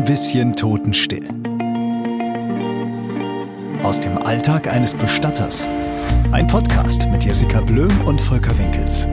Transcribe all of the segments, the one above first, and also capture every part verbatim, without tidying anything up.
bisschen totenstill. Aus dem Alltag eines Bestatters. Ein Podcast mit Jessica Blöm und Volker Winkels.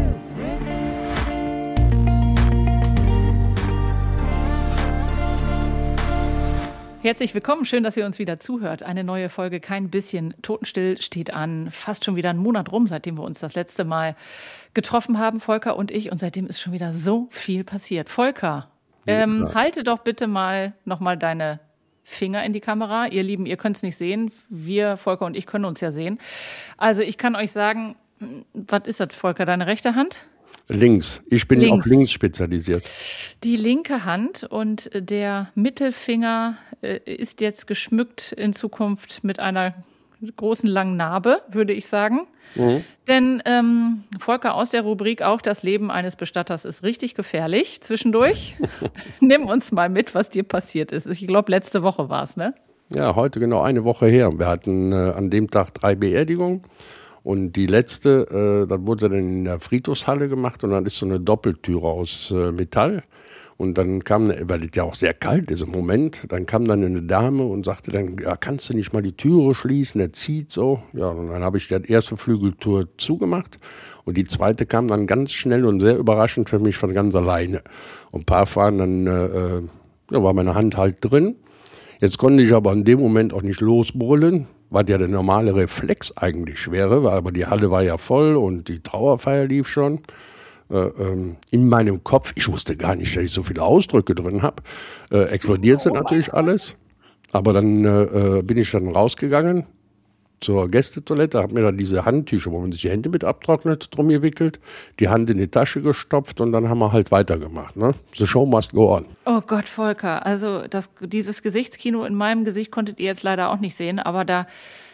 Herzlich willkommen, schön, dass ihr uns wieder zuhört. Eine neue Folge Kein bisschen totenstill steht an. Fast schon wieder einen Monat rum, seitdem wir uns das letzte Mal getroffen haben, Volker und ich. Und seitdem ist schon wieder so viel passiert. Volker, ähm, ja. halte doch bitte mal nochmal deine Finger in die Kamera. Ihr Lieben, ihr könnt es nicht sehen. Wir, Volker und ich, können uns ja sehen. Also ich kann euch sagen, was ist das, Volker, deine rechte Hand? Links. Ich bin links. auf links spezialisiert. Die linke Hand und der Mittelfinger äh, ist jetzt geschmückt in Zukunft mit einer großen langen Narbe, würde ich sagen. Mhm. Denn ähm, Volker, aus der Rubrik auch das Leben eines Bestatters ist richtig gefährlich zwischendurch. Nimm uns mal mit, was dir passiert ist. Ich glaube, letzte Woche war es, ne? Ja, heute genau eine Woche her. Wir hatten äh, an dem Tag drei Beerdigungen. Und die letzte, äh, das wurde dann in der Friedhofshalle gemacht und dann ist so eine Doppeltüre aus äh, Metall. Und dann kam, weil es ja auch sehr kalt ist im Moment, dann kam dann eine Dame und sagte dann, ja, kannst du nicht mal die Türe schließen, der zieht so. Ja, und dann habe ich die erste Flügeltür zugemacht und die zweite kam dann ganz schnell und sehr überraschend für mich von ganz alleine. Und ein paar fahren dann, äh, ja, war meine Hand halt drin. Jetzt konnte ich aber in dem Moment auch nicht losbrüllen, was ja der normale Reflex eigentlich wäre, aber die Halle war ja voll und die Trauerfeier lief schon. Äh, ähm, in meinem Kopf, ich wusste gar nicht, dass ich so viele Ausdrücke drin habe, äh, explodierte natürlich alles. Aber dann äh, bin ich dann rausgegangen zur Gästetoilette, habe mir da diese Handtücher, wo man sich die Hände mit abtrocknet, drum gewickelt, die Hand in die Tasche gestopft und dann haben wir halt weitergemacht. Ne? The show must go on. Oh Gott, Volker, also das, dieses Gesichtskino in meinem Gesicht konntet ihr jetzt leider auch nicht sehen, aber da,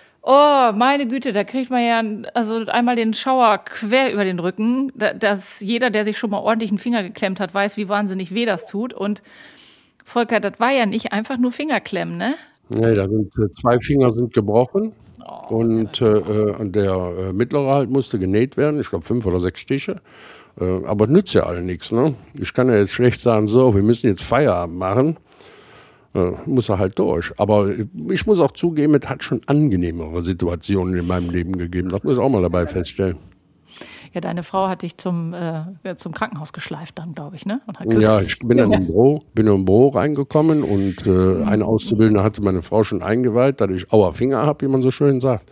oh meine Güte, da kriegt man ja also einmal den Schauer quer über den Rücken, dass jeder, der sich schon mal ordentlich einen Finger geklemmt hat, weiß, wie wahnsinnig weh das tut. Und Volker, das war ja nicht einfach nur Fingerklemmen, ne? Nee, da sind äh, zwei Finger sind gebrochen. Oh, und äh, der äh, mittlere halt musste genäht werden, ich glaube fünf oder sechs Stiche. Äh, aber es nützt ja alle nichts. Ne? Ich kann ja jetzt schlecht sagen, so, wir müssen jetzt Feierabend machen. Äh, muss er halt durch. Aber ich muss auch zugeben, es hat schon angenehmere Situationen in meinem Leben gegeben. Das muss ich auch mal dabei feststellen. Ja, deine Frau hat dich zum, äh, zum Krankenhaus geschleift dann, glaube ich, ne? Und hat gesagt, ja, ich bin dann im Büro, bin im Büro reingekommen und äh, eine Auszubildende hatte meine Frau schon eingeweiht, dass ich Auer Finger habe, wie man so schön sagt.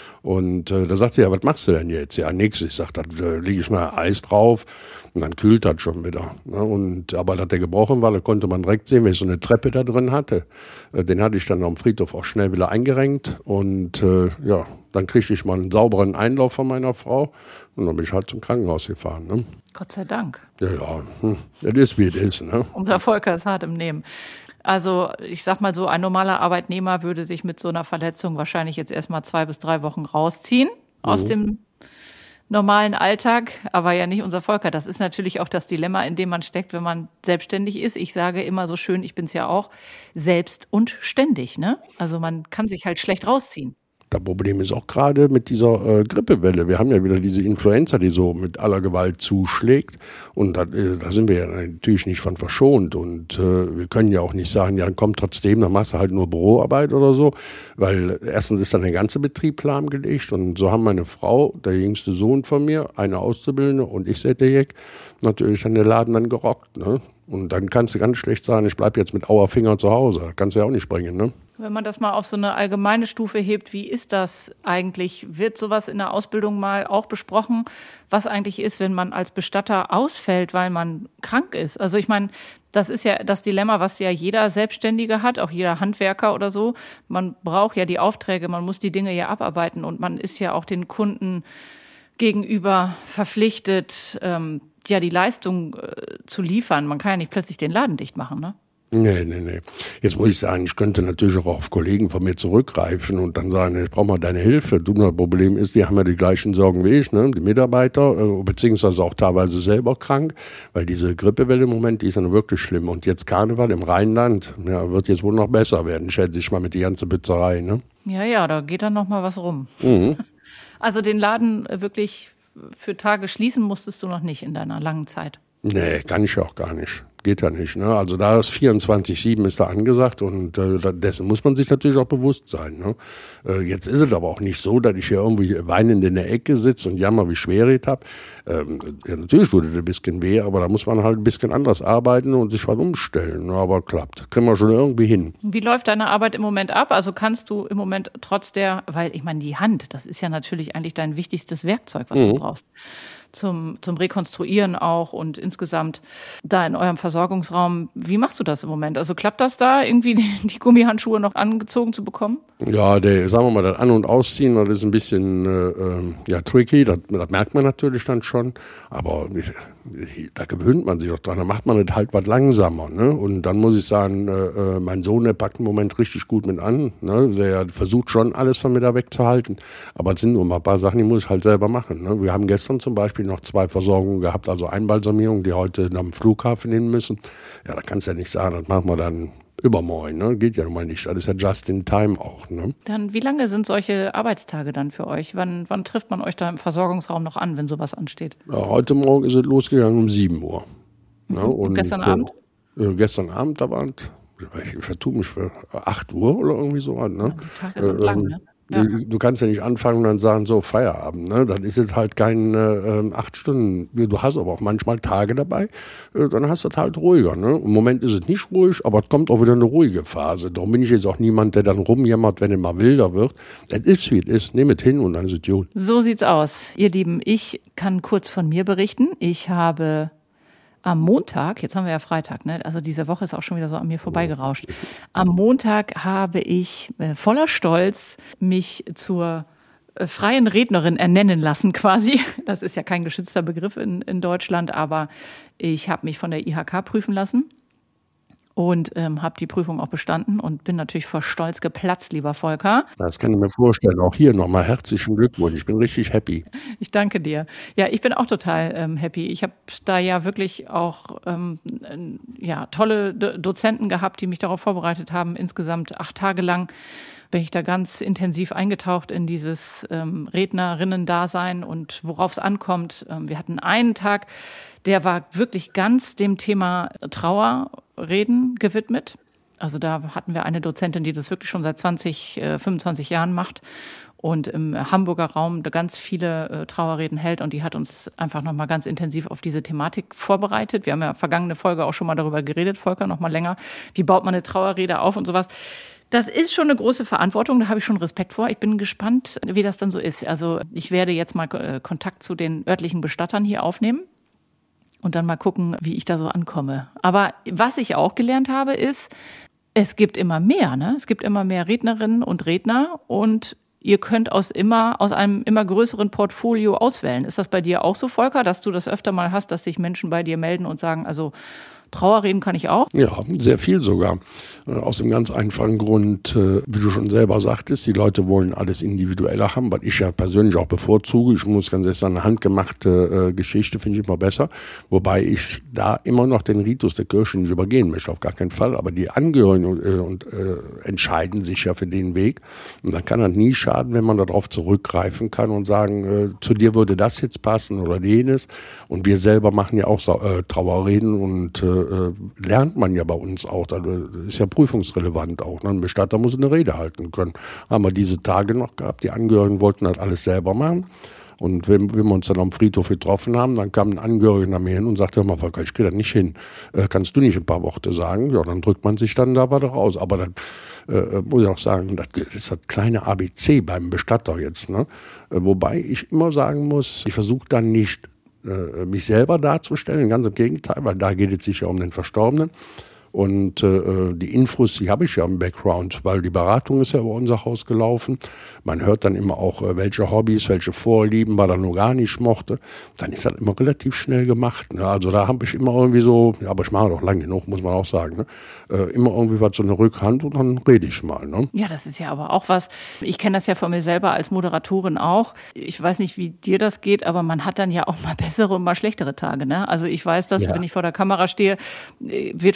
Und äh, da sagt sie, ja, was machst du denn jetzt? Ja, nix. Ich sag, da äh, liege ich mal Eis drauf und dann kühlt das schon wieder. Ne? Und, aber dass der gebrochen war, da konnte man direkt sehen, wenn ich so eine Treppe da drin hatte. Äh, den hatte ich dann am Friedhof auch schnell wieder eingerenkt und äh, ja, dann kriegte ich mal einen sauberen Einlauf von meiner Frau und dann bin ich halt zum Krankenhaus gefahren. Ne? Gott sei Dank. Ja, ja, hm, das ist wie es ist. Ne? Unser Volker ist hart im Nehmen. Also ich sag mal so, ein normaler Arbeitnehmer würde sich mit so einer Verletzung wahrscheinlich jetzt erstmal zwei bis drei Wochen rausziehen aus mhm. dem normalen Alltag, aber ja nicht unser Volker. Das ist natürlich auch das Dilemma, in dem man steckt, wenn man selbstständig ist. Ich sage immer so schön, ich bin's ja auch, selbst und ständig. Ne? Also man kann sich halt schlecht rausziehen. Das Problem ist auch gerade mit dieser äh, Grippewelle. Wir haben ja wieder diese Influenza, die so mit aller Gewalt zuschlägt. Und da, äh, da sind wir ja natürlich nicht von verschont. Und äh, wir können ja auch nicht sagen, ja, komm trotzdem, dann machst du halt nur Büroarbeit oder so. Weil erstens ist dann der ganze Betrieb lahmgelegt. Und so haben meine Frau, der jüngste Sohn von mir, eine Auszubildende und ich, Setejek, natürlich dann den Laden dann gerockt. Ne? Und dann kannst du ganz schlecht sagen, ich bleib jetzt mit Auer Finger zu Hause. Kannst du ja auch nicht bringen, ne? Wenn man das mal auf so eine allgemeine Stufe hebt, wie ist das eigentlich? Wird sowas in der Ausbildung mal auch besprochen, was eigentlich ist, wenn man als Bestatter ausfällt, weil man krank ist? Also ich meine, das ist ja das Dilemma, was ja jeder Selbstständige hat, auch jeder Handwerker oder so. Man braucht ja die Aufträge, man muss die Dinge ja abarbeiten und man ist ja auch den Kunden gegenüber verpflichtet, ähm, ja die Leistung äh, zu liefern. Man kann ja nicht plötzlich den Laden dicht machen, ne? Nee, nee, nee. Jetzt muss ich sagen, ich könnte natürlich auch auf Kollegen von mir zurückgreifen und dann sagen, ich brauche mal deine Hilfe. Du, das Problem ist, die haben ja die gleichen Sorgen wie ich, ne? Die Mitarbeiter, beziehungsweise auch teilweise selber krank, weil diese Grippewelle im Moment, die ist ja wirklich schlimm. Und jetzt Karneval im Rheinland, ja, wird jetzt wohl noch besser werden, schätze ich mal, mit die ganze Bützerei, ne? Ja, ja, da geht dann noch mal was rum. Mhm. Also den Laden wirklich für Tage schließen musstest du noch nicht in deiner langen Zeit? Nee, kann ich auch gar nicht. geht ja nicht. Ne? Also da ist vierundzwanzig sieben ist da angesagt und äh, dessen muss man sich natürlich auch bewusst sein. Ne? Äh, jetzt ist es aber auch nicht so, dass ich hier irgendwie weinend in der Ecke sitze und jammer, wie schwer ich es habe. Ähm, ja, natürlich tut es ein bisschen weh, aber da muss man halt ein bisschen anders arbeiten und sich was umstellen. Aber klappt. Kriegen wir schon irgendwie hin. Wie läuft deine Arbeit im Moment ab? Also kannst du im Moment trotz der, weil ich meine, die Hand, das ist ja natürlich eigentlich dein wichtigstes Werkzeug, was mhm. du brauchst. Zum, zum Rekonstruieren auch und insgesamt da in eurem Versorgungsraum. Wie machst du das im Moment? Also klappt das da, irgendwie die, die Gummihandschuhe noch angezogen zu bekommen? Ja, der, sagen wir mal, das An- und Ausziehen, das ist ein bisschen äh, ja, tricky, das, das merkt man natürlich dann schon, aber da gewöhnt man sich doch dran, da macht man es halt was langsamer. Ne? Und dann muss ich sagen, äh, mein Sohn, der packt im Moment richtig gut mit an, ne? Der versucht schon alles von mir da wegzuhalten, aber es sind nur mal ein paar Sachen, die muss ich halt selber machen. Ne? Wir haben gestern zum Beispiel noch zwei Versorgungen gehabt, also Einbalsamierung, die heute am Flughafen hin müssen. Ja, da kannst du ja nicht sagen, das machen wir dann übermorgen, ne? Geht ja nun mal nicht. Das ist ja just in time auch. Ne? Dann, wie lange sind solche Arbeitstage dann für euch? Wann, wann trifft man euch da im Versorgungsraum noch an, wenn sowas ansteht? Ja, heute Morgen ist es losgegangen um sieben Uhr. Mhm. Ne? Und, und gestern äh, Abend? Äh, gestern Abend, da waren ich vertue mich für acht Uhr oder irgendwie so. Ne? Ja, die Tage sind äh, lang, ne? Ja. Du kannst ja nicht anfangen und dann sagen, so Feierabend, ne? Das ist jetzt halt kein äh, acht Stunden. Du hast aber auch manchmal Tage dabei, äh, dann hast du das halt ruhiger. Ne? Im Moment ist es nicht ruhig, aber es kommt auch wieder eine ruhige Phase. Darum bin ich jetzt auch niemand, der dann rumjammert, wenn es mal wilder wird. Es ist, wie es ist. Nimm es hin und dann ist es gut. So sieht's aus, ihr Lieben. Ich kann kurz von mir berichten. Ich habe am Montag, jetzt haben wir ja Freitag, ne? Also diese Woche ist auch schon wieder so an mir vorbeigerauscht. Am Montag habe ich äh, voller Stolz mich zur äh, freien Rednerin ernennen lassen quasi. Das ist ja kein geschützter Begriff in, in Deutschland, aber ich habe mich von der I H K prüfen lassen. Und ähm, habe die Prüfung auch bestanden und bin natürlich vor Stolz geplatzt, lieber Volker. Das kann ich mir vorstellen. Auch hier nochmal herzlichen Glückwunsch. Ich bin richtig happy. Ich danke dir. Ja, ich bin auch total ähm, happy. Ich habe da ja wirklich auch ähm, ja, tolle Do- Dozenten gehabt, die mich darauf vorbereitet haben. Insgesamt acht Tage lang bin ich da ganz intensiv eingetaucht in dieses ähm, Rednerinnen-Dasein und worauf es ankommt. Ähm, wir hatten einen Tag, der war wirklich ganz dem Thema Trauerreden gewidmet. Also da hatten wir eine Dozentin, die das wirklich schon seit zwanzig, fünfundzwanzig Jahren macht und im Hamburger Raum ganz viele äh, Trauerreden hält. Und die hat uns einfach nochmal ganz intensiv auf diese Thematik vorbereitet. Wir haben ja vergangene Folge auch schon mal darüber geredet, Volker, nochmal länger. Wie baut man eine Trauerrede auf und sowas? Das ist schon eine große Verantwortung, da habe ich schon Respekt vor. Ich bin gespannt, wie das dann so ist. Also ich werde jetzt mal äh, Kontakt zu den örtlichen Bestattern hier aufnehmen. Und dann mal gucken, wie ich da so ankomme. Aber was ich auch gelernt habe, ist, es gibt immer mehr, ne? Es gibt immer mehr Rednerinnen und Redner und ihr könnt aus immer, aus einem immer größeren Portfolio auswählen. Ist das bei dir auch so, Volker, dass du das öfter mal hast, dass sich Menschen bei dir melden und sagen, also Trauerreden kann ich auch? Ja, sehr viel sogar. Aus dem ganz einfachen Grund, wie du schon selber sagtest, die Leute wollen alles individueller haben, was ich ja persönlich auch bevorzuge. Ich muss ganz ehrlich sagen, eine handgemachte Geschichte finde ich immer besser. Wobei ich da immer noch den Ritus der Kirche nicht übergehen möchte, auf gar keinen Fall. Aber die Angehörigen und, und, äh, entscheiden sich ja für den Weg. Und dann kann das nie schaden, wenn man darauf zurückgreifen kann und sagen, äh, zu dir würde das jetzt passen oder jenes. Und wir selber machen ja auch äh, Trauerreden und äh, lernt man ja bei uns auch. Das ist ja prüfungsrelevant auch. Ne? Ein Bestatter muss eine Rede halten können. Haben wir diese Tage noch gehabt. Die Angehörigen wollten das alles selber machen. Und wenn, wenn wir uns dann am Friedhof getroffen haben, dann kam ein Angehöriger nach mir hin und sagte, hör mal, Volker, ich gehe da nicht hin. Äh, kannst du nicht ein paar Worte sagen? Ja, dann drückt man sich dann da weiter raus. Aber dann äh, muss ich auch sagen, das ist das kleine A B C beim Bestatter jetzt. Ne? Äh, wobei ich immer sagen muss, ich versuche dann nicht, mich selber darzustellen, ganz im Gegenteil, weil da geht es sich ja um den Verstorbenen. Und äh, die Infos, die habe ich ja im Background, weil die Beratung ist ja über unser Haus gelaufen. Man hört dann immer auch, äh, welche Hobbys, welche Vorlieben man dann nur gar nicht mochte. Dann ist das immer relativ schnell gemacht. Ne? Also da habe ich immer irgendwie so, ja, aber ich mache doch lange genug, muss man auch sagen, ne? äh, immer irgendwie was so eine Rückhand und dann rede ich mal. Ne? Ja, das ist ja aber auch was. Ich kenne das ja von mir selber als Moderatorin auch. Ich weiß nicht, wie dir das geht, aber man hat dann ja auch mal bessere und mal schlechtere Tage. Ne? Also ich weiß, dass, ja. wenn ich vor der Kamera stehe, wird von mir auch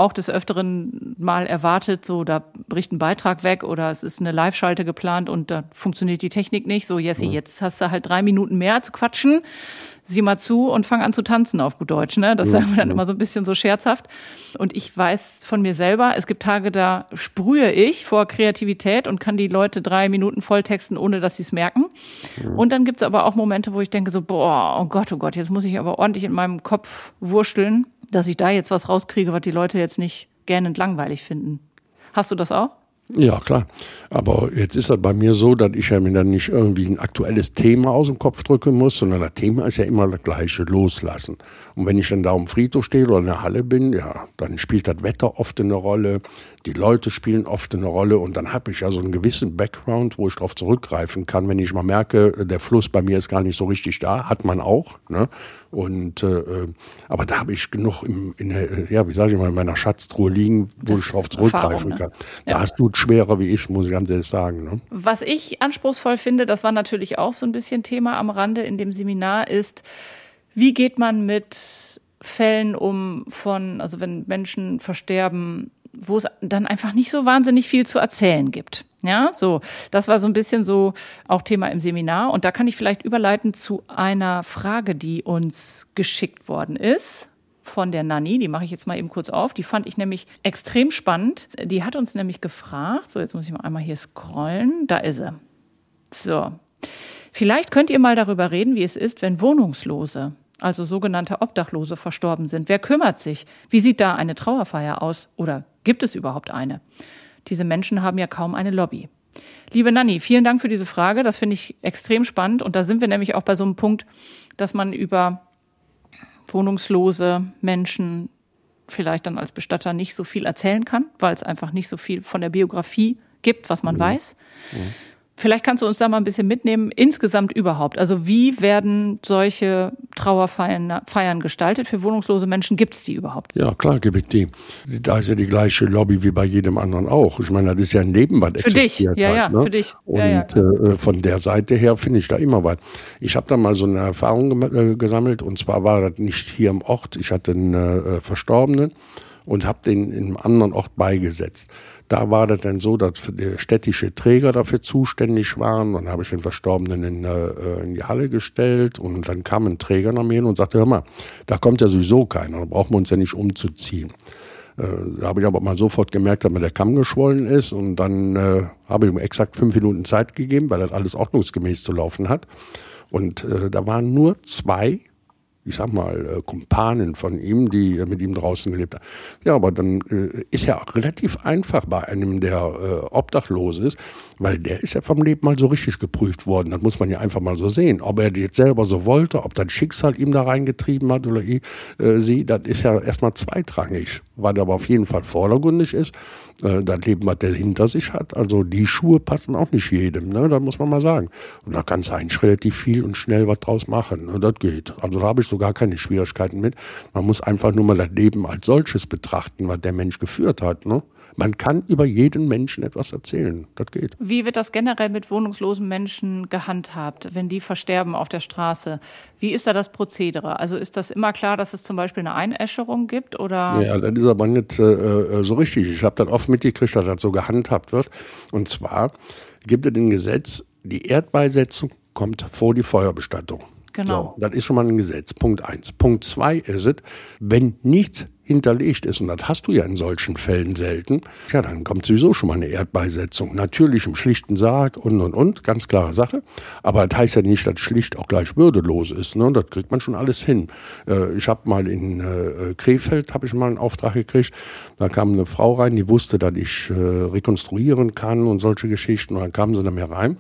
auch des Öfteren mal erwartet, so da bricht ein Beitrag weg oder es ist eine Live-Schalte geplant und da funktioniert die Technik nicht. So, Jessie, jetzt hast du halt drei Minuten mehr zu quatschen. Sieh mal zu und fang an zu tanzen auf gut Deutsch, ne? Das sagen wir dann immer so ein bisschen so scherzhaft. Und ich weiß von mir selber, es gibt Tage, da sprühe ich vor Kreativität und kann die Leute drei Minuten volltexten, ohne dass sie es merken. Ja. Und dann gibt es aber auch Momente, wo ich denke so, boah, oh Gott, oh Gott, jetzt muss ich aber ordentlich in meinem Kopf wursteln, dass ich da jetzt was rauskriege, was die Leute jetzt nicht gähnend langweilig finden. Hast du das auch? Ja, klar. Aber jetzt ist das bei mir so, dass ich ja mir dann nicht irgendwie ein aktuelles Thema aus dem Kopf drücken muss, sondern das Thema ist ja immer das gleiche, loslassen. Und wenn ich dann da am Friedhof stehe oder in der Halle bin, ja, dann spielt das Wetter oft eine Rolle, die Leute spielen oft eine Rolle und dann habe ich ja so einen gewissen Background, wo ich darauf zurückgreifen kann, wenn ich mal merke, der Fluss bei mir ist gar nicht so richtig da, hat man auch, ne? Und äh, aber da habe ich genug im, in der, ja, wie sage ich mal, in meiner Schatztruhe liegen, wo das ich darauf zurückgreifen ne? kann. Da ja. hast du es schwerer wie ich, muss ich ganz ehrlich sagen. Ne? Was ich anspruchsvoll finde, das war natürlich auch so ein bisschen Thema am Rande in dem Seminar, ist, wie geht man mit Fällen um von, also wenn Menschen versterben, wo es dann einfach nicht so wahnsinnig viel zu erzählen gibt. Ja, so. Das war so ein bisschen so auch Thema im Seminar. Und da kann ich vielleicht überleiten zu einer Frage, die uns geschickt worden ist von der Nanni. Die mache ich jetzt mal eben kurz auf. Die fand ich nämlich extrem spannend. Die hat uns nämlich gefragt, so jetzt muss ich mal einmal hier scrollen. Da ist sie. So. Vielleicht könnt ihr mal darüber reden, wie es ist, wenn Wohnungslose, also sogenannte Obdachlose, verstorben sind. Wer kümmert sich? Wie sieht da eine Trauerfeier aus? Oder gibt es überhaupt eine? Diese Menschen haben ja kaum eine Lobby. Liebe Nanni, vielen Dank für diese Frage. Das finde ich extrem spannend. Und da sind wir nämlich auch bei so einem Punkt, dass man über wohnungslose Menschen vielleicht dann als Bestatter nicht so viel erzählen kann, weil es einfach nicht so viel von der Biografie gibt, was man mhm. weiß. Mhm. Vielleicht kannst du uns da mal ein bisschen mitnehmen, insgesamt überhaupt. Also wie werden solche Trauerfeiern Feiern gestaltet für wohnungslose Menschen? Gibt es die überhaupt? Ja, klar gibt es die. Da ist ja die gleiche Lobby wie bei jedem anderen auch. Ich meine, das ist ja ein Leben, was existiert. Für dich, ja, halt, ja, ne? für dich. Und ja, ja, äh, von der Seite her finde ich da immer was. Ich habe da mal so eine Erfahrung gem- äh, gesammelt und zwar war das nicht hier im Ort. Ich hatte einen äh, Verstorbenen und habe den in einem anderen Ort beigesetzt. Da war das dann so, dass die städtische Träger dafür zuständig waren. Dann habe ich den Verstorbenen in, äh, in die Halle gestellt und dann kam ein Träger nach mir hin und sagte, hör mal, da kommt ja sowieso keiner, da brauchen wir uns ja nicht umzuziehen. Äh, da habe ich aber mal sofort gemerkt, dass mir der Kamm geschwollen ist und dann äh, habe ich ihm exakt fünf Minuten Zeit gegeben, weil das alles ordnungsgemäß zu laufen hat. Und äh, da waren nur zwei, ich sag mal, Kumpanen von ihm, die mit ihm draußen gelebt haben. Ja, aber dann äh, ist ja auch relativ einfach bei einem, der äh, obdachlos ist, weil der ist ja vom Leben mal so richtig geprüft worden. Das muss man ja einfach mal so sehen. Ob er jetzt selber so wollte, ob das Schicksal ihm da reingetrieben hat oder äh, sie, das ist ja erstmal zweitrangig. Was aber auf jeden Fall vordergründig ist, äh, das Leben, was der hinter sich hat, also die Schuhe passen auch nicht jedem, ne? Das muss man mal sagen. Und da kannst du eigentlich relativ viel und schnell was draus machen. Ne? Das geht. Also da habe ich so gar keine Schwierigkeiten mit. Man muss einfach nur mal das Leben als solches betrachten, was der Mensch geführt hat. Ne? Man kann über jeden Menschen etwas erzählen. Das geht. Wie wird das generell mit wohnungslosen Menschen gehandhabt, wenn die versterben auf der Straße? Wie ist da das Prozedere? Also ist das immer klar, dass es zum Beispiel eine Einäscherung gibt? Oder? Ja, das ist aber nicht äh, so richtig. Ich habe das oft mitgekriegt, dass das so gehandhabt wird. Und zwar gibt es im Gesetz, die Erdbeisetzung kommt vor die Feuerbestattung. Genau. So, das ist schon mal ein Gesetz. Punkt eins. Punkt zwei ist es, wenn nichts hinterlegt ist, und das hast du ja in solchen Fällen selten, ja, dann kommt sowieso schon mal eine Erdbeisetzung. Natürlich im schlichten Sarg und, und, und, ganz klare Sache. Aber das heißt ja nicht, dass schlicht auch gleich würdelos ist. Ne? Das kriegt man schon alles hin. Äh, ich habe mal in äh, Krefeld, habe ich mal einen Auftrag gekriegt, da kam eine Frau rein, die wusste, dass ich äh, rekonstruieren kann und solche Geschichten. Und dann kam sie da mir rein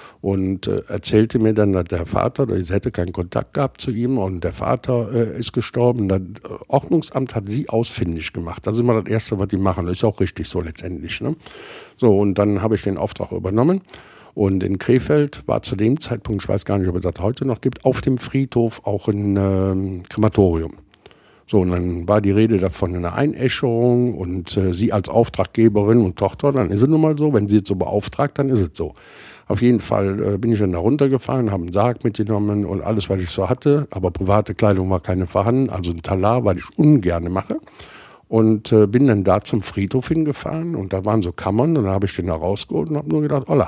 und äh, erzählte mir dann, dass der Vater, sie hätte keinen Kontakt gehabt zu ihm und der Vater äh, ist gestorben. Das äh, Ordnungsamt hat sie ausfindig gemacht. Das ist immer das Erste, was die machen. Das ist auch richtig so letztendlich. Ne? So, und dann habe ich den Auftrag übernommen. Und in Krefeld war zu dem Zeitpunkt, ich weiß gar nicht, ob es das heute noch gibt, auf dem Friedhof auch ein äh, Krematorium. So, und dann war die Rede davon einer Einäscherung und äh, sie als Auftraggeberin und Tochter, dann ist es nun mal so, wenn sie jetzt so beauftragt, dann ist es so. Auf jeden Fall äh, bin ich dann da runtergefahren, habe einen Sarg mitgenommen und alles, was ich so hatte, aber private Kleidung war keine vorhanden, also ein Talar, weil ich ungerne mache. und äh, bin dann da zum Friedhof hingefahren und da waren so Kammern und dann habe ich den da rausgeholt und habe nur gedacht, Olla.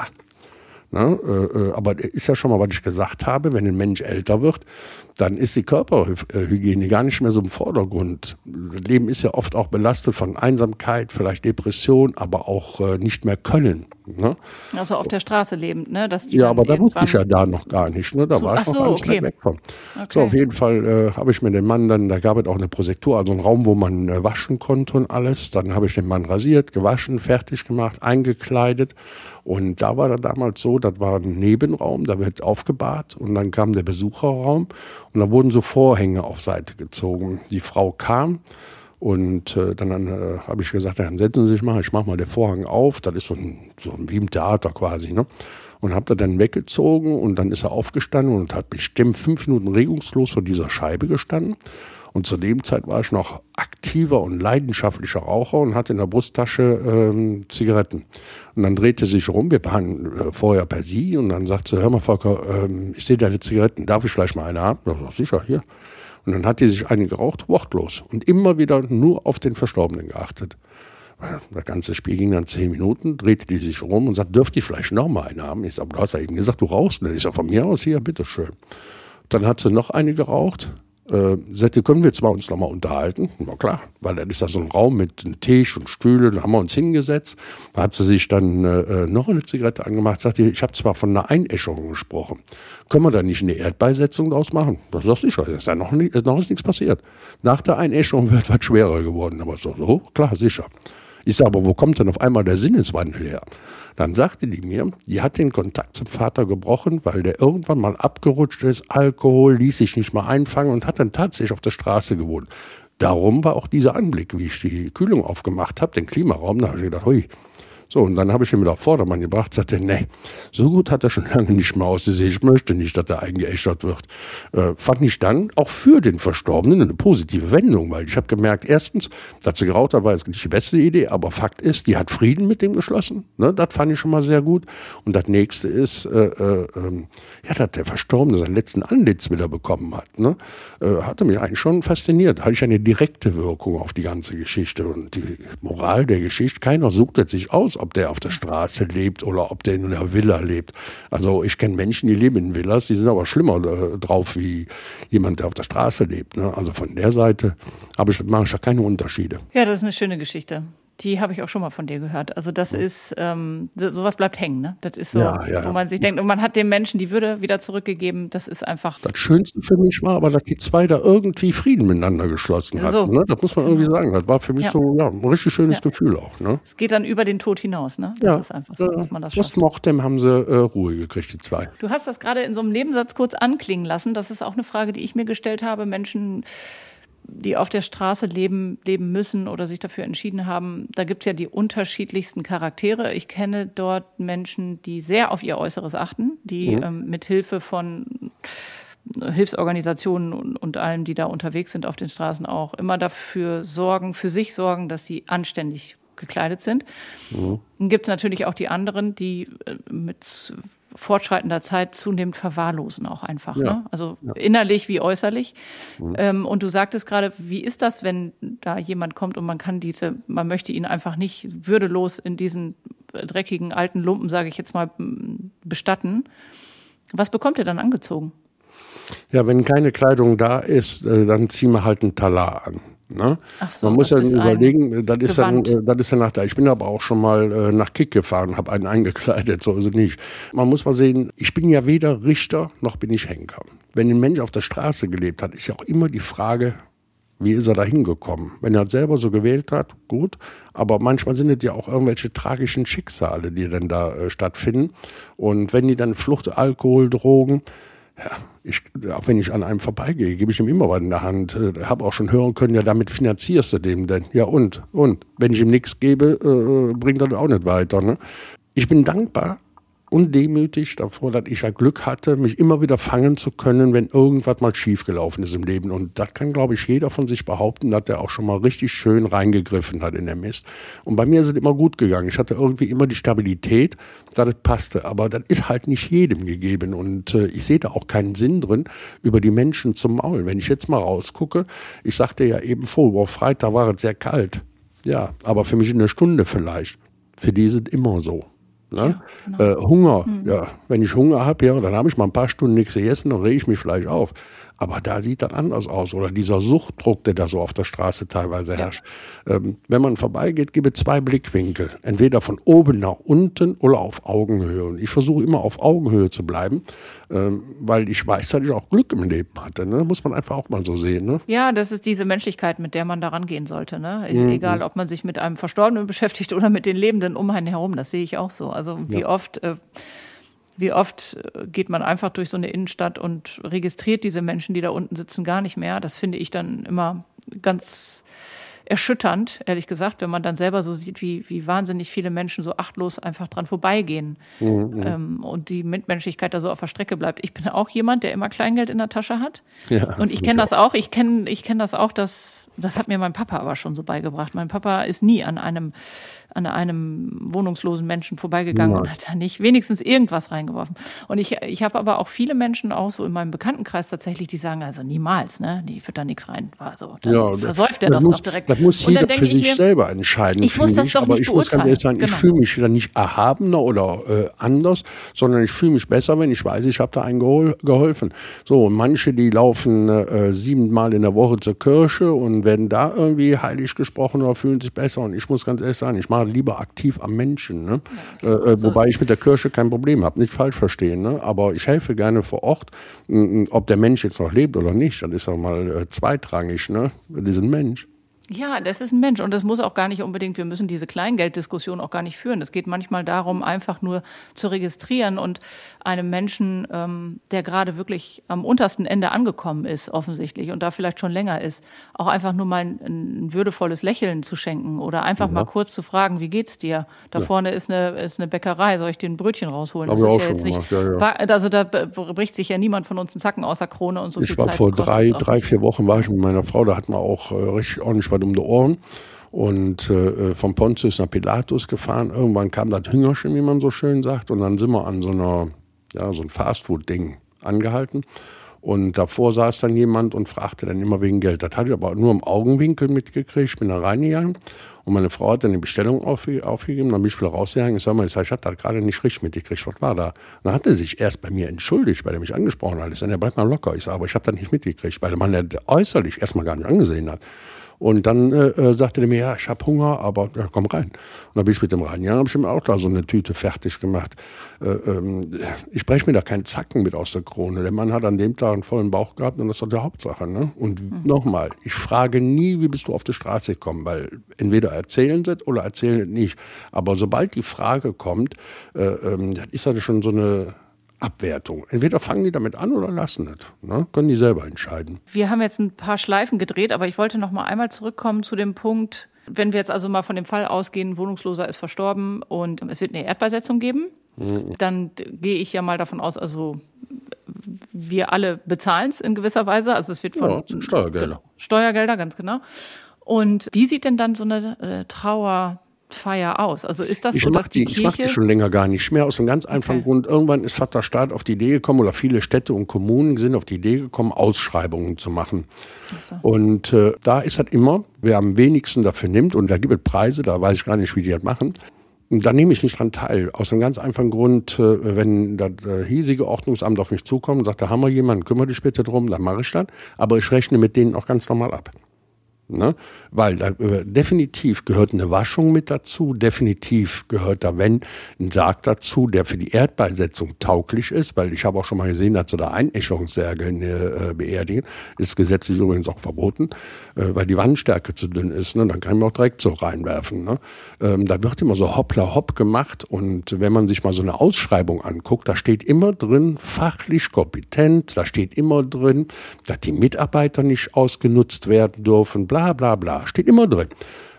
Ne? Äh, aber ist ja schon mal, was ich gesagt habe, wenn ein Mensch älter wird, dann ist die Körperhygiene gar nicht mehr so im Vordergrund. Das Leben ist ja oft auch belastet von Einsamkeit, vielleicht Depression, aber auch äh, nicht mehr können. Ne? Also auf der Straße lebend, ne? Dass die ja, aber da wusste irgendwann ich ja da noch gar nicht. Ne? Da so, war ich ach noch so, gar nicht okay. weit weg von. Okay. So, auf jeden Fall äh, habe ich mir den Mann dann, da gab es auch eine Prosektur, also einen Raum, wo man äh, waschen konnte und alles. Dann habe ich den Mann rasiert, gewaschen, fertig gemacht, eingekleidet. Und da war das damals so, das war ein Nebenraum, da wird aufgebahrt und dann kam der Besucherraum und da wurden so Vorhänge auf Seite gezogen. Die Frau kam und äh, dann äh, habe ich gesagt, dann setzen Sie sich mal, ich mache mal den Vorhang auf, das ist so ein, so ein wie im Theater quasi, ne? Und habe das dann weggezogen und dann ist er aufgestanden und hat bestimmt fünf Minuten regungslos vor dieser Scheibe gestanden. Und zu dem Zeit war ich noch aktiver und leidenschaftlicher Raucher und hatte in der Brusttasche ähm, Zigaretten. Und dann drehte sie sich rum, wir waren äh, vorher per Sie und dann sagte sie, hör mal Volker, ähm, ich sehe deine Zigaretten, darf ich vielleicht mal eine haben? Ja, sag, sicher, hier. Und dann hat die sich eine geraucht, wortlos. Und immer wieder nur auf den Verstorbenen geachtet. Das ganze Spiel ging dann zehn Minuten, drehte die sich rum und sagt, dürfte ich vielleicht noch mal eine haben? Ich sag, du hast ja eben gesagt, du rauchst nicht. Ich sag, von mir aus hier, bitteschön. Dann hat sie noch eine geraucht. Äh, sagte, können wir jetzt mal uns nochmal unterhalten? Na klar, weil dann ist da so ein Raum mit einem Tisch und Stühle, da haben wir uns hingesetzt. Da hat sie sich dann äh, noch eine Zigarette angemacht, sagte, ich habe zwar von einer Einäscherung gesprochen. Können wir da nicht eine Erdbeisetzung draus machen? Das ist doch sicher, das ist ja noch, nicht, noch ist nichts passiert. Nach der Einäscherung wird was schwerer geworden, aber so, so klar, sicher. Ich sage, aber wo kommt denn auf einmal der Sinneswandel her? Dann sagte die mir, die hat den Kontakt zum Vater gebrochen, weil der irgendwann mal abgerutscht ist, Alkohol, ließ sich nicht mal einfangen und hat dann tatsächlich auf der Straße gewohnt. Darum war auch dieser Anblick, wie ich die Kühlung aufgemacht habe, den Klimaraum, da habe ich gedacht, hui. So, und dann habe ich ihn wieder auf Vordermann gebracht, sagte, nee, so gut hat er schon lange nicht mehr ausgesehen, ich möchte nicht, dass er eingeäschert wird. Äh, fand ich dann auch für den Verstorbenen eine positive Wendung, weil ich habe gemerkt, erstens, dass sie geraucht hat, war jetzt nicht die beste Idee, aber Fakt ist, die hat Frieden mit dem geschlossen, ne, das fand ich schon mal sehr gut. Und das nächste ist, äh, äh, ja, dass der Verstorbene seinen letzten Antlitz wieder bekommen hat, ne, äh, hatte mich eigentlich schon fasziniert, hatte ich eine direkte Wirkung auf die ganze Geschichte und die Moral der Geschichte, keiner sucht es sich aus, ob der auf der Straße lebt oder ob der in einer Villa lebt. Also ich kenne Menschen, die leben in Villas, die sind aber schlimmer äh, drauf wie jemand, der auf der Straße lebt. Ne? Also von der Seite habe ich, mache ich da keine Unterschiede. Ja, das ist eine schöne Geschichte. Die habe ich auch schon mal von dir gehört. Also das ja. ist, ähm, sowas bleibt hängen, ne? Das ist so, ja, ja, wo man sich denkt, und man hat dem Menschen die Würde wieder zurückgegeben. Das ist einfach. Das Schönste für mich war aber, dass die zwei da irgendwie Frieden miteinander geschlossen hatten. So. Ne? Das muss man genau. irgendwie sagen. Das war für mich ja. so ja, ein richtig schönes ja. Gefühl auch. Ne? Es geht dann über den Tod hinaus, ne? Das ja. ist einfach so, dass man das schafft. Postmortem haben sie äh, Ruhe gekriegt, die zwei. Du hast das gerade in so einem Nebensatz kurz anklingen lassen. Das ist auch eine Frage, die ich mir gestellt habe. Menschen, die auf der Straße leben, leben müssen oder sich dafür entschieden haben, da gibt's ja die unterschiedlichsten Charaktere. Ich kenne dort Menschen, die sehr auf ihr Äußeres achten, die mhm. ähm, mit Hilfe von Hilfsorganisationen und, und allen, die da unterwegs sind auf den Straßen, auch immer dafür sorgen, für sich sorgen, dass sie anständig gekleidet sind. Mhm. Dann gibt's natürlich auch die anderen, die äh, mit fortschreitender Zeit zunehmend verwahrlosen auch einfach, ja. ne? Also ja. innerlich wie äußerlich. Mhm. Ähm, und du sagtest gerade, wie ist das, wenn da jemand kommt und man kann diese, man möchte ihn einfach nicht würdelos in diesen dreckigen alten Lumpen, sage ich jetzt mal, bestatten. Was bekommt er dann angezogen? Ja, wenn keine Kleidung da ist, dann ziehen wir halt einen Talar an. Ne? Ach so, man muss ja überlegen, das ist dann, das ist ja nach da. Ich bin aber auch schon mal äh, nach Kick gefahren, habe einen eingekleidet, so also nicht. Man muss mal sehen, ich bin ja weder Richter noch bin ich Henker. Wenn ein Mensch auf der Straße gelebt hat, ist ja auch immer die Frage, wie ist er da hingekommen? Wenn er selber so gewählt hat, gut. Aber manchmal sind es ja auch irgendwelche tragischen Schicksale, die dann da äh, stattfinden. Und wenn die dann Flucht, Alkohol, Drogen, ja, ich, auch wenn ich an einem vorbeigehe, gebe ich ihm immer was in der Hand. Ich habe auch schon hören können, ja, damit finanzierst du dem denn. Ja, und? Und? Wenn ich ihm nichts gebe, äh, bringt er das auch nicht weiter. Ne? Ich bin dankbar, undemütig davor, dass ich ja Glück hatte, mich immer wieder fangen zu können, wenn irgendwas mal schiefgelaufen ist im Leben. Und das kann, glaube ich, jeder von sich behaupten, dass der auch schon mal richtig schön reingegriffen hat in den Mist. Und bei mir ist es immer gut gegangen. Ich hatte irgendwie immer die Stabilität, dass es passte. Aber das ist halt nicht jedem gegeben. Und äh, ich sehe da auch keinen Sinn drin, über die Menschen zu maulen. Wenn ich jetzt mal rausgucke, ich sagte ja eben vor, wow, Freitag war es sehr kalt. Ja, aber für mich eine Stunde vielleicht. Für die ist es immer so. Ne? Ja, genau. äh, Hunger, hm. ja, wenn ich Hunger habe, ja, dann habe ich mal ein paar Stunden nichts gegessen, dann rege ich mich vielleicht auf. Aber da sieht das anders aus. Oder dieser Suchtdruck, der da so auf der Straße teilweise herrscht. Ja. Ähm, wenn man vorbeigeht, gibt es zwei Blickwinkel. Entweder von oben nach unten oder auf Augenhöhe. Und ich versuche immer auf Augenhöhe zu bleiben, ähm, weil ich weiß, dass ich auch Glück im Leben hatte. Ne? Muss man einfach auch mal so sehen. Ne? Ja, das ist diese Menschlichkeit, mit der man da rangehen sollte. Ne? Mhm. Egal, ob man sich mit einem Verstorbenen beschäftigt oder mit den Lebenden um einen herum. Das sehe ich auch so. Also wie ja. oft... Äh, Wie oft geht man einfach durch so eine Innenstadt und registriert diese Menschen, die da unten sitzen, gar nicht mehr. Das finde ich dann immer ganz erschütternd, ehrlich gesagt, wenn man dann selber so sieht, wie, wie wahnsinnig viele Menschen so achtlos einfach dran vorbeigehen mhm. ähm, und die Mitmenschlichkeit da so auf der Strecke bleibt. Ich bin auch jemand, der immer Kleingeld in der Tasche hat. Ja, und ich kenne das auch. Ich kenne ich kenn das auch, dass das hat mir mein Papa aber schon so beigebracht. Mein Papa ist nie an einem an einem wohnungslosen Menschen vorbeigegangen Nein. und hat da nicht wenigstens irgendwas reingeworfen. Und ich ich habe aber auch viele Menschen auch so in meinem Bekanntenkreis tatsächlich, die sagen, also niemals, ne, die führt da nichts rein. Also, dann ja, versäuft er das, das muss, doch direkt. Das muss jeder für sich mir, selber entscheiden, ich muss das ich. Doch aber nicht ich muss ganz ehrlich sagen, genau. ich fühle mich da nicht erhabener oder äh, anders, sondern ich fühle mich besser, wenn ich weiß, ich habe da einen gehol- geholfen. So, und manche, die laufen äh, siebenmal in der Woche zur Kirche und werden da irgendwie heilig gesprochen oder fühlen sich besser. Und ich muss ganz ehrlich sagen, ich mache lieber aktiv am Menschen. Ne? Ja, okay. äh, wobei ich mit der Kirche kein Problem habe, nicht falsch verstehen. Ne? Aber ich helfe gerne vor Ort. Ob der Mensch jetzt noch lebt oder nicht, das ist doch mal äh, zweitrangig. Ne? Das ist ein Mensch. Ja, das ist ein Mensch und das muss auch gar nicht unbedingt, wir müssen diese Kleingelddiskussion auch gar nicht führen. Es geht manchmal darum, einfach nur zu registrieren und einem Menschen, ähm, der gerade wirklich am untersten Ende angekommen ist, offensichtlich, und da vielleicht schon länger ist, auch einfach nur mal ein, ein würdevolles Lächeln zu schenken oder einfach ja. mal kurz zu fragen, wie geht's dir? Da ja. vorne ist eine, ist eine Bäckerei, soll ich dir ein Brötchen rausholen? Das ist ja jetzt jetzt nicht, ja, ja. Also da bricht sich ja niemand von uns einen Zacken aus der Krone und so ich viel war Zeit. Vor drei, drei, vier Wochen war ich mit meiner Frau, da hatten wir auch äh, richtig ordentlich was um die Ohren. Und äh, vom Pontius nach Pilatus gefahren. Irgendwann kam das Hüngerchen, wie man so schön sagt. Und dann sind wir an so einer, ja, so ein Fastfood-Ding angehalten. Und davor saß dann jemand und fragte dann immer wegen Geld. Das hatte ich aber nur im Augenwinkel mitgekriegt. Ich bin da reingegangen. Und meine Frau hat dann die Bestellung aufge- aufgegeben. Dann bin ich wieder rausgegangen. Ich sag mal, ich, sag, ich hatte das gerade nicht richtig mitgekriegt. Was war da? Und dann hat er sich erst bei mir entschuldigt, weil er mich angesprochen hat. Ich sag, er bleibt mal locker. Ich sag, aber ich habe das nicht mitgekriegt, weil der Mann das äußerlich erstmal gar nicht angesehen hat. Und dann äh, sagte er mir, ja, ich habe Hunger, aber ja, komm rein. Und dann bin ich mit dem rein. Ja, habe ich mir auch da so eine Tüte fertig gemacht. Äh, ähm, ich breche mir da keinen Zacken mit aus der Krone. Der Mann hat an dem Tag einen vollen Bauch gehabt und das ist doch die Hauptsache. Ne? Und mhm. nochmal, ich frage nie, wie bist du auf die Straße gekommen, weil entweder erzählen sie oder erzählen sie nicht. Aber sobald die Frage kommt, äh, ähm, das ist halt schon so eine Abwertung. Entweder fangen die damit an oder lassen es. Ne? Können die selber entscheiden. Wir haben jetzt ein paar Schleifen gedreht, aber ich wollte noch mal einmal zurückkommen zu dem Punkt, wenn wir jetzt also mal von dem Fall ausgehen, ein Wohnungsloser ist verstorben und es wird eine Erdbeisetzung geben, mhm. dann gehe ich ja mal davon aus, also wir alle bezahlen es in gewisser Weise. Also es wird von ja, Steuergelder. Steuergelder, ganz genau. Und wie sieht denn dann so eine äh, Trauer Feier aus? Also ist das ich so, mach dass die, die Kirche... Ich mache die schon länger gar nicht mehr, aus einem ganz einfachen okay. Grund. Irgendwann ist Vater Staat auf die Idee gekommen, oder viele Städte und Kommunen sind auf die Idee gekommen, Ausschreibungen zu machen. So. Und äh, da ist halt immer, wer am wenigsten dafür nimmt, und da gibt es Preise, da weiß ich gar nicht, wie die das machen, und da nehme ich nicht dran teil. Aus einem ganz einfachen Grund, äh, wenn das äh, hiesige Ordnungsamt auf mich zukommt und sagt, da haben wir jemanden, kümmere dich bitte drum, dann mache ich das. Aber ich rechne mit denen auch ganz normal ab. Ne? Weil da, äh, definitiv gehört eine Waschung mit dazu, definitiv gehört da, wenn, ein Sarg dazu, der für die Erdbeisetzung tauglich ist, weil ich habe auch schon mal gesehen, dass sie da Einäscherungssärge äh, beerdigen, ist gesetzlich übrigens auch verboten, äh, weil die Wandstärke zu dünn ist, ne? Dann kann man auch direkt so reinwerfen. Ne? Ähm, da wird immer so hoppla hopp gemacht, und wenn man sich mal so eine Ausschreibung anguckt, da steht immer drin, fachlich kompetent, da steht immer drin, dass die Mitarbeiter nicht ausgenutzt werden dürfen, bla bla bla, steht immer drin.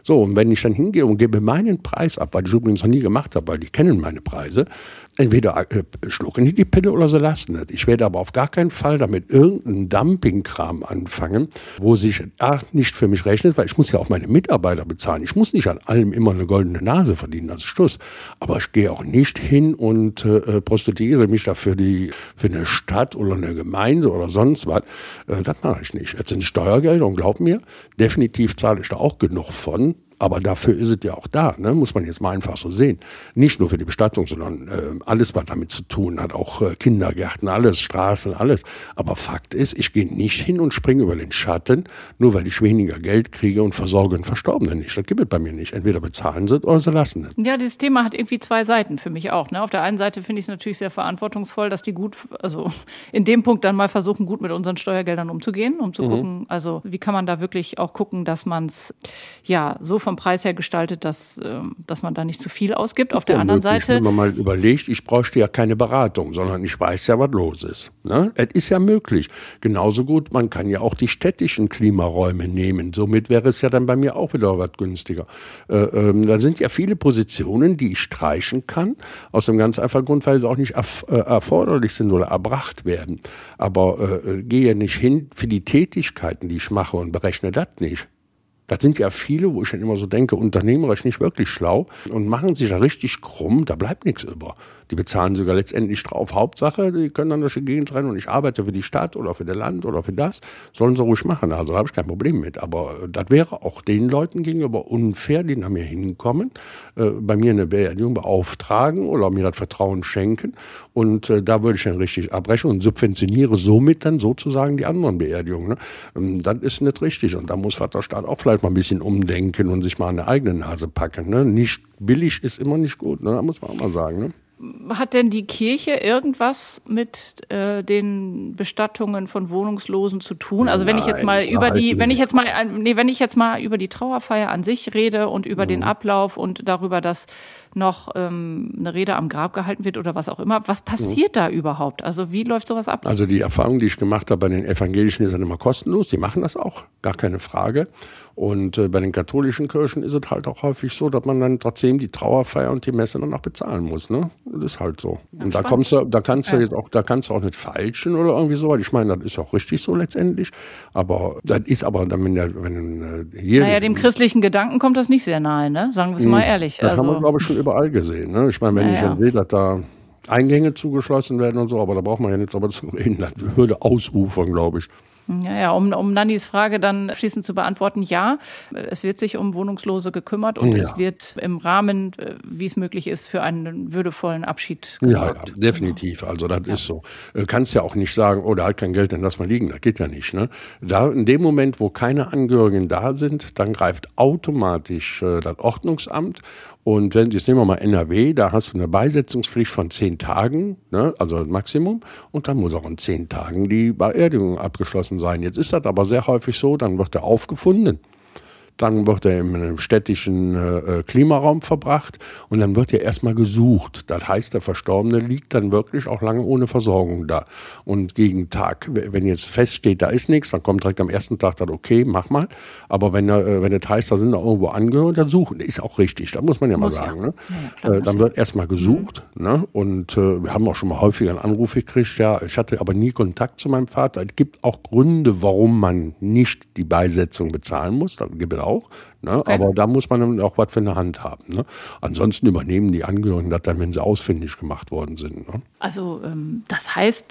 So, und wenn ich dann hingehe und gebe meinen Preis ab, weil ich übrigens noch nie gemacht habe, weil die kennen meine Preise, entweder äh, schlucken die die Pille oder sie lassen es. Ich werde aber auf gar keinen Fall damit irgendeinen Dumpingkram anfangen, wo sich A, nicht für mich rechnet, weil ich muss ja auch meine Mitarbeiter bezahlen. Ich muss nicht an allem immer eine goldene Nase verdienen, das ist Schluss. Aber ich gehe auch nicht hin und äh, prostituiere mich dafür die, für eine Stadt oder eine Gemeinde oder sonst was. Äh, das mache ich nicht. Jetzt sind Steuergelder und glaub mir, definitiv zahle ich da auch genug von. Aber dafür ist es ja auch da, ne? Muss man jetzt mal einfach so sehen. Nicht nur für die Bestattung, sondern äh, alles, was damit zu tun hat, auch äh, Kindergärten, alles, Straßen, alles. Aber Fakt ist, ich gehe nicht hin und springe über den Schatten, nur weil ich weniger Geld kriege und versorge einen Verstorbenen nicht. Das gibt es bei mir nicht. Entweder bezahlen sie es oder sie lassen es. Ja, dieses Thema hat irgendwie zwei Seiten für mich auch. Ne? Auf der einen Seite finde ich es natürlich sehr verantwortungsvoll, dass die gut, also in dem Punkt dann mal versuchen, gut mit unseren Steuergeldern umzugehen, um zu mhm. gucken, also wie kann man da wirklich auch gucken, dass man es ja so vom Preis her gestaltet, dass, dass man da nicht zu viel ausgibt. Auf der ja, anderen möglich, Seite... Wenn man mal überlegt, ich bräuchte ja keine Beratung, sondern ich weiß ja, was los ist. Ne? Es ist ja möglich. Genauso gut, man kann ja auch die städtischen Klimaräume nehmen. Somit wäre es ja dann bei mir auch wieder was günstiger. Äh, ähm, da sind ja viele Positionen, die ich streichen kann, aus dem ganz einfachen Grund, weil sie auch nicht erf- äh, erforderlich sind oder erbracht werden. Aber äh, gehe nicht hin für die Tätigkeiten, die ich mache und berechne das nicht. Das sind ja viele, wo ich dann immer so denke, unternehmerisch nicht wirklich schlau und machen sich da richtig krumm, da bleibt nichts über. Die bezahlen sogar letztendlich drauf. Hauptsache, die können dann durch die Gegend rennen und ich arbeite für die Stadt oder für das Land oder für das. Sollen sie ruhig machen, also da habe ich kein Problem mit. Aber das wäre auch den Leuten gegenüber unfair, die nach mir hinkommen, äh, bei mir eine Beerdigung beauftragen oder mir das Vertrauen schenken. Und äh, da würde ich dann richtig abbrechen und subventioniere somit dann sozusagen die anderen Beerdigungen. Ne? Ähm, das ist nicht richtig. Und da muss Vaterstaat auch vielleicht mal ein bisschen umdenken und sich mal an der eigene Nase packen. Ne? Nicht billig ist immer nicht gut, ne? Da muss man auch mal sagen, ne? Hat denn die Kirche irgendwas mit äh, den Bestattungen von Wohnungslosen zu tun? Also wenn Nein, ich jetzt mal über die, wenn ich jetzt mal, nee, wenn ich jetzt mal über die Trauerfeier an sich rede und über mhm. den Ablauf und darüber, dass noch ähm, eine Rede am Grab gehalten wird oder was auch immer, was passiert mhm. da überhaupt? Also wie läuft sowas ab? Also die Erfahrung, die ich gemacht habe bei den Evangelischen, ist dann immer kostenlos. Die machen das auch, gar keine Frage. Und äh, bei den katholischen Kirchen ist es halt auch häufig so, dass man dann trotzdem die Trauerfeier und die Messe dann auch bezahlen muss, ne? Das ist halt so. Ja, und da kommst du, da kannst du ja. jetzt auch, da kannst du auch nicht feilschen oder irgendwie so. Ich meine, das ist auch richtig so letztendlich. Aber das ist aber dann, wenn der, wenn äh, hier. Naja, dem christlichen Gedanken kommt das nicht sehr nahe, ne? Sagen wir es mal ehrlich. Das also, haben wir, glaube ich, schon überall gesehen, ne? Ich meine, wenn naja. ich dann sehe, dass da Eingänge zugeschlossen werden und so, aber da braucht man ja nicht drüber zu reden. Das würde ausufern, glaube ich. Ja, ja, um, um Nannys Frage dann abschließend zu beantworten, ja, es wird sich um Wohnungslose gekümmert und ja. es wird im Rahmen, wie es möglich ist, für einen würdevollen Abschied gesorgt. Ja, ja, definitiv, also das ja. ist so. Du kannst ja auch nicht sagen, oh, da hat kein Geld, dann lass mal liegen, das geht ja nicht. Ne? Da in dem Moment, wo keine Angehörigen da sind, dann greift automatisch äh, das Ordnungsamt. Und wenn, jetzt nehmen wir mal N R W, da hast du eine Beisetzungspflicht von zehn Tagen, ne, also Maximum, und dann muss auch in zehn Tagen die Beerdigung abgeschlossen sein. Jetzt ist das aber sehr häufig so, dann wird er aufgefunden. Dann wird er in einem städtischen äh, Klimaraum verbracht und dann wird er erstmal gesucht. Das heißt, der Verstorbene liegt dann wirklich auch lange ohne Versorgung da. Und gegen Tag, wenn jetzt feststeht, da ist nichts, dann kommt direkt am ersten Tag dann, okay, mach mal. Aber wenn er, wenn das heißt, da sind da irgendwo Angehörige, dann suchen. Ist auch richtig, das muss man ja mal muss sagen. Ja. Ne? Ja, klar, äh, dann wird erstmal gesucht. Mhm. Ne? Und äh, wir haben auch schon mal häufiger einen Anruf gekriegt. Ja, ich hatte aber nie Kontakt zu meinem Vater. Es gibt auch Gründe, warum man nicht die Beisetzung bezahlen muss. Da gibt es auch. Ne? Okay. Aber da muss man dann auch was für eine Hand haben. Ne? Ansonsten übernehmen die Angehörigen das dann, wenn sie ausfindig gemacht worden sind. Ne? Also ähm, das heißt,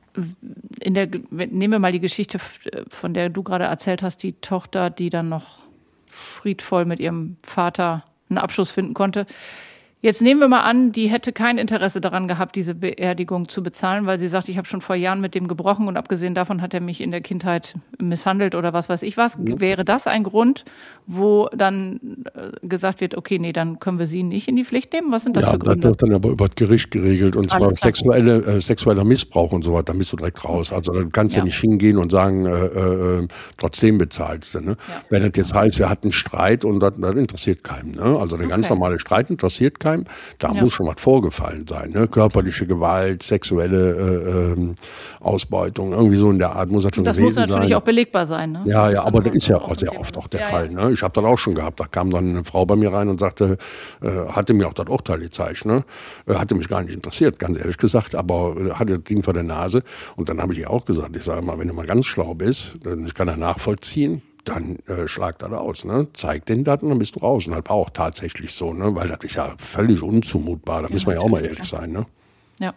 in der, nehmen wir mal die Geschichte, von der du gerade erzählt hast, die Tochter, die dann noch friedvoll mit ihrem Vater einen Abschluss finden konnte. Jetzt nehmen wir mal an, die hätte kein Interesse daran gehabt, diese Beerdigung zu bezahlen, weil sie sagt, ich habe schon vor Jahren mit dem gebrochen und abgesehen davon hat er mich in der Kindheit misshandelt oder was weiß ich was. Ja. Wäre das ein Grund, wo dann gesagt wird, okay, nee, dann können wir sie nicht in die Pflicht nehmen? Was sind das ja, für Gründe? Das wird dann aber über das Gericht geregelt und Alles zwar sexuelle, äh, sexueller Missbrauch und so weiter, dann bist du direkt raus. Also da kannst du ja. ja nicht hingehen und sagen, äh, äh, trotzdem bezahlst du. Ne? Ja. Wenn das jetzt heißt, wir hatten Streit und das, das interessiert keinen. Ne? Also der okay. ganz normale Streit interessiert keinen. Altersheim, da ja. muss schon was vorgefallen sein. Ne? Körperliche Gewalt, sexuelle äh, äh, Ausbeutung, irgendwie so in der Art muss das schon das gewesen sein. Das muss natürlich sein. Auch belegbar sein. Ne? Ja, ja, aber das ist ja auch sehr oft auch der ja, Fall. Ja. Ne? Ich habe das auch schon gehabt. Da kam dann eine Frau bei mir rein und sagte, äh, hatte mir auch das Urteil gezeigt. Ne? Äh, hatte mich gar nicht interessiert, ganz ehrlich gesagt, aber äh, hatte das Ding vor der Nase. Und dann habe ich ihr auch gesagt, ich sage mal, wenn du mal ganz schlau bist, dann ich kann das nachvollziehen, dann äh, schlag das aus, ne? Zeig den das und dann bist du raus. Und das war auch tatsächlich so, ne? Weil das ist ja völlig unzumutbar, da ja, müssen wir ja auch mal ehrlich sein. Ne? Ja.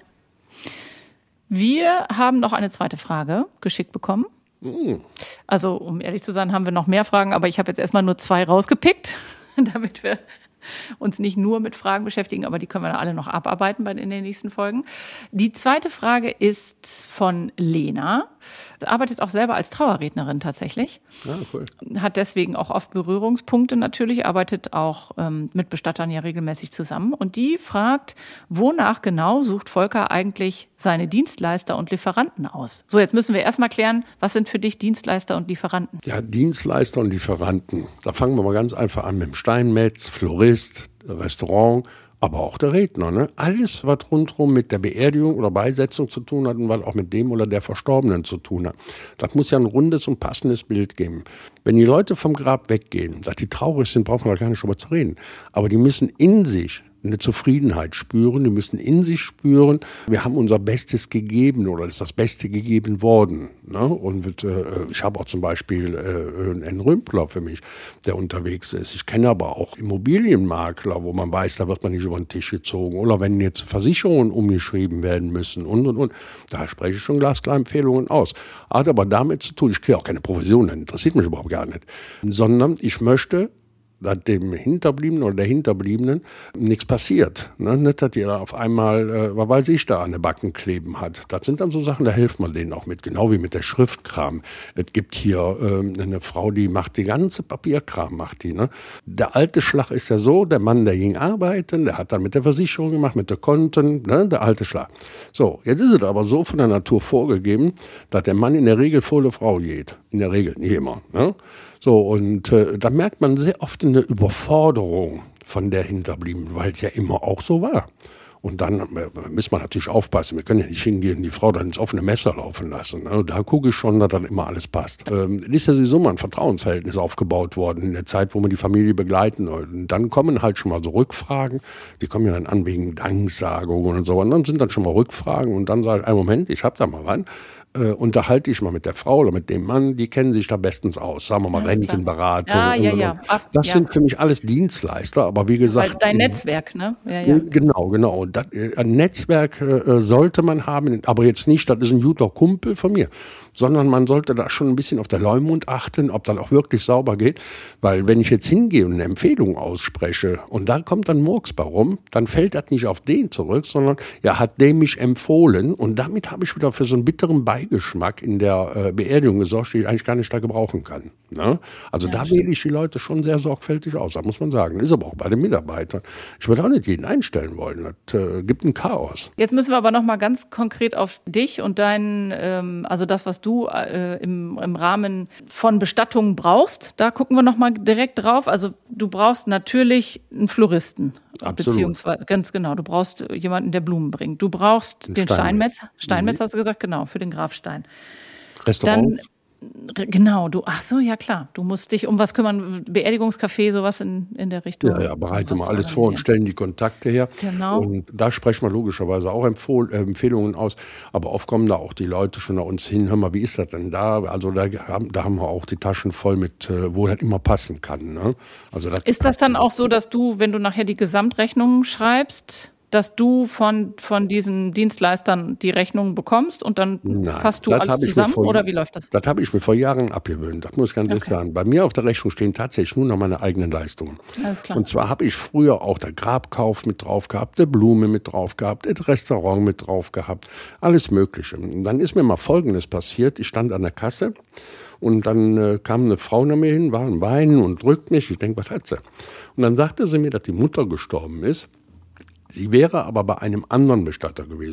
Wir haben noch eine zweite Frage geschickt bekommen. Mhm. Also, um ehrlich zu sein, haben wir noch mehr Fragen, aber ich habe jetzt erstmal nur zwei rausgepickt, damit wir uns nicht nur mit Fragen beschäftigen, aber die können wir alle noch abarbeiten bei, in den nächsten Folgen. Die zweite Frage ist von Lena. Sie arbeitet auch selber als Trauerrednerin tatsächlich. Ja, cool. Hat deswegen auch oft Berührungspunkte natürlich, arbeitet auch ähm, mit Bestattern ja regelmäßig zusammen. Und die fragt, wonach genau sucht Volker eigentlich seine Dienstleister und Lieferanten aus? So, jetzt müssen wir erstmal klären, was sind für dich Dienstleister und Lieferanten? Ja, Dienstleister und Lieferanten. Da fangen wir mal ganz einfach an mit dem Steinmetz, Florist, Restaurant, aber auch der Redner. Ne? Alles, was rundherum mit der Beerdigung oder Beisetzung zu tun hat und was auch mit dem oder der Verstorbenen zu tun hat. Das muss ja ein rundes und passendes Bild geben. Wenn die Leute vom Grab weggehen, dass die traurig sind, braucht man da gar nicht drüber zu reden. Aber die müssen in sich eine Zufriedenheit spüren, die müssen in sich spüren, wir haben unser Bestes gegeben oder ist das Beste gegeben worden. Ne? Und äh, ich habe auch zum Beispiel äh, einen Rümpler für mich, der unterwegs ist. Ich kenne aber auch Immobilienmakler, wo man weiß, da wird man nicht über den Tisch gezogen. Oder wenn jetzt Versicherungen umgeschrieben werden müssen und, und, und. Da spreche ich schon glasklar Empfehlungen aus. Hat aber damit zu tun, ich kriege auch keine Provision, das interessiert mich überhaupt gar nicht. Sondern ich möchte, dass dem Hinterbliebenen oder der Hinterbliebenen nichts passiert. Ne? Nicht, dass jeder auf einmal, äh, was weiß ich, da an den Backen kleben hat. Das sind dann so Sachen, da hilft man denen auch mit. Genau wie mit der Schriftkram. Es gibt hier äh, eine Frau, die macht die ganze Papierkram, macht die. Ne? Der alte Schlag ist ja so, der Mann, der ging arbeiten, der hat dann mit der Versicherung gemacht, mit der Konten, ne? Der alte Schlag. So, jetzt ist es aber so von der Natur vorgegeben, dass der Mann in der Regel vor der Frau geht. In der Regel, nicht immer. Ne? So, und äh, da merkt man sehr oft eine Überforderung von der Hinterbliebenen, weil es ja immer auch so war. Und dann äh, müssen wir natürlich aufpassen. Wir können ja nicht hingehen, die Frau dann ins offene Messer laufen lassen. Ne? Da gucke ich schon, dass dann immer alles passt. Ähm, es ist ja sowieso mal ein Vertrauensverhältnis aufgebaut worden in der Zeit, wo wir die Familie begleiten. Und dann kommen halt schon mal so Rückfragen. Die kommen ja dann an wegen Danksagungen und so. Und dann sind dann schon mal Rückfragen. Und dann sage ich, einen Moment, ich habe da mal was. Äh, unterhalte ich mal mit der Frau oder mit dem Mann, die kennen sich da bestens aus. Sagen wir mal Rentenberatung. Ja, ja, ja. Ab, das ja. sind für mich alles Dienstleister, aber wie gesagt. Weil dein in, Netzwerk, ne? Ja, ja. Genau, genau. Und das, ein Netzwerk äh, sollte man haben, aber jetzt nicht, das ist ein guter Kumpel von mir, sondern man sollte da schon ein bisschen auf der Leumund achten, ob das auch wirklich sauber geht. Weil wenn ich jetzt hingehe und eine Empfehlung ausspreche und da kommt dann Murks bei rum, dann fällt das nicht auf den zurück, sondern ja, hat der mich empfohlen und damit habe ich wieder für so einen bitteren Beigeschmack in der äh, Beerdigung gesorgt, die ich eigentlich gar nicht da gebrauchen kann. Ne? Also ja, da wähle ich die Leute schon sehr sorgfältig aus, das muss man sagen. Ist aber auch bei den Mitarbeitern. Ich würde auch nicht jeden einstellen wollen. Das äh, gibt ein Chaos. Jetzt müssen wir aber noch mal ganz konkret auf dich und deinen, ähm, also das, was du äh, im, im Rahmen von Bestattungen brauchst. Da gucken wir noch mal direkt drauf. Also du brauchst natürlich einen Floristen. Absolut. Beziehungsweise, ganz genau, du brauchst jemanden, der Blumen bringt. Du brauchst Ein den Steinmetz. Steinmetz. Steinmetz mhm. hast du gesagt, genau, für den Grabstein. Restaurant. Dann, genau, du, ach so, ja klar, du musst dich um was kümmern, Beerdigungscafé, sowas in, in der Richtung. Ja, ja, bereite mal alles vor und stellen die Kontakte her. Genau. Und da sprechen wir logischerweise auch Empfohl, äh, Empfehlungen aus, aber oft kommen da auch die Leute schon nach uns hin, hör mal, wie ist das denn da? Also da haben, da haben wir auch die Taschen voll mit, äh, wo das immer passen kann. Ne? Also das ist das dann auch so, dass du, wenn du nachher die Gesamtrechnung schreibst, dass du von, von diesen Dienstleistern die Rechnungen bekommst und dann Nein, fasst du alles zusammen vor, oder wie läuft das? Das habe ich mir vor Jahren abgewöhnt, das muss ich ganz ehrlich okay. sagen. Bei mir auf der Rechnung stehen tatsächlich nur noch meine eigenen Leistungen. Alles klar. Und zwar habe ich früher auch der Grabkauf mit drauf gehabt, der Blume mit drauf gehabt, das Restaurant mit drauf gehabt, alles Mögliche. Und dann ist mir mal Folgendes passiert, ich stand an der Kasse und dann äh, kam eine Frau nach mir hin, war am Weinen und drückt mich, ich denke, was hat sie? Und dann sagte sie mir, dass die Mutter gestorben ist. Sie wäre aber bei einem anderen Bestatter gewesen.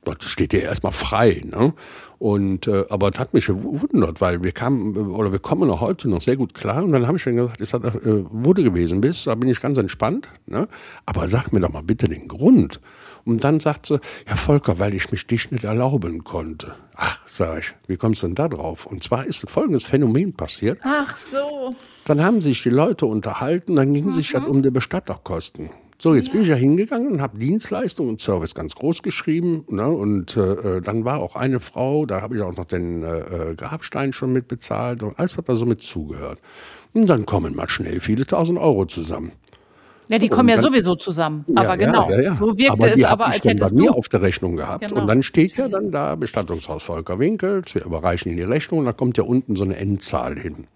das steht dir erstmal frei, ne? Und, äh, aber das hat mich gewundert, weil wir kamen, oder wir kommen noch heute noch sehr gut klar. Und dann habe ich dann gesagt, ist das, äh, wo du gewesen bist, da bin ich ganz entspannt, ne? Aber sag mir doch mal bitte den Grund. Und dann sagt sie, ja Volker, weil ich mich dich nicht erlauben konnte. Ach, sag ich, wie kommst du denn da drauf? Und zwar ist folgendes Phänomen passiert. Ach so. Dann haben sich die Leute unterhalten, dann ging es Mhm. sich halt um die Bestatterkosten. So, jetzt ja. bin ich ja hingegangen und habe Dienstleistung und Service ganz groß geschrieben. Ne? Und äh, dann war auch eine Frau, da habe ich auch noch den äh, Grabstein schon mit bezahlt und alles, was da so mit zugehört. Und dann kommen mal schnell viele tausend Euro zusammen. Ja, die kommen und ja dann, sowieso zusammen. Ja, aber genau, ja, ja, ja. so wirkte aber es aber, als hättest bei mir du auf der Rechnung gehabt. Genau. Und dann steht ja dann da Bestattungshaus Volker Winkels, wir überreichen Ihnen die Rechnung und dann kommt ja unten so eine Endzahl hin.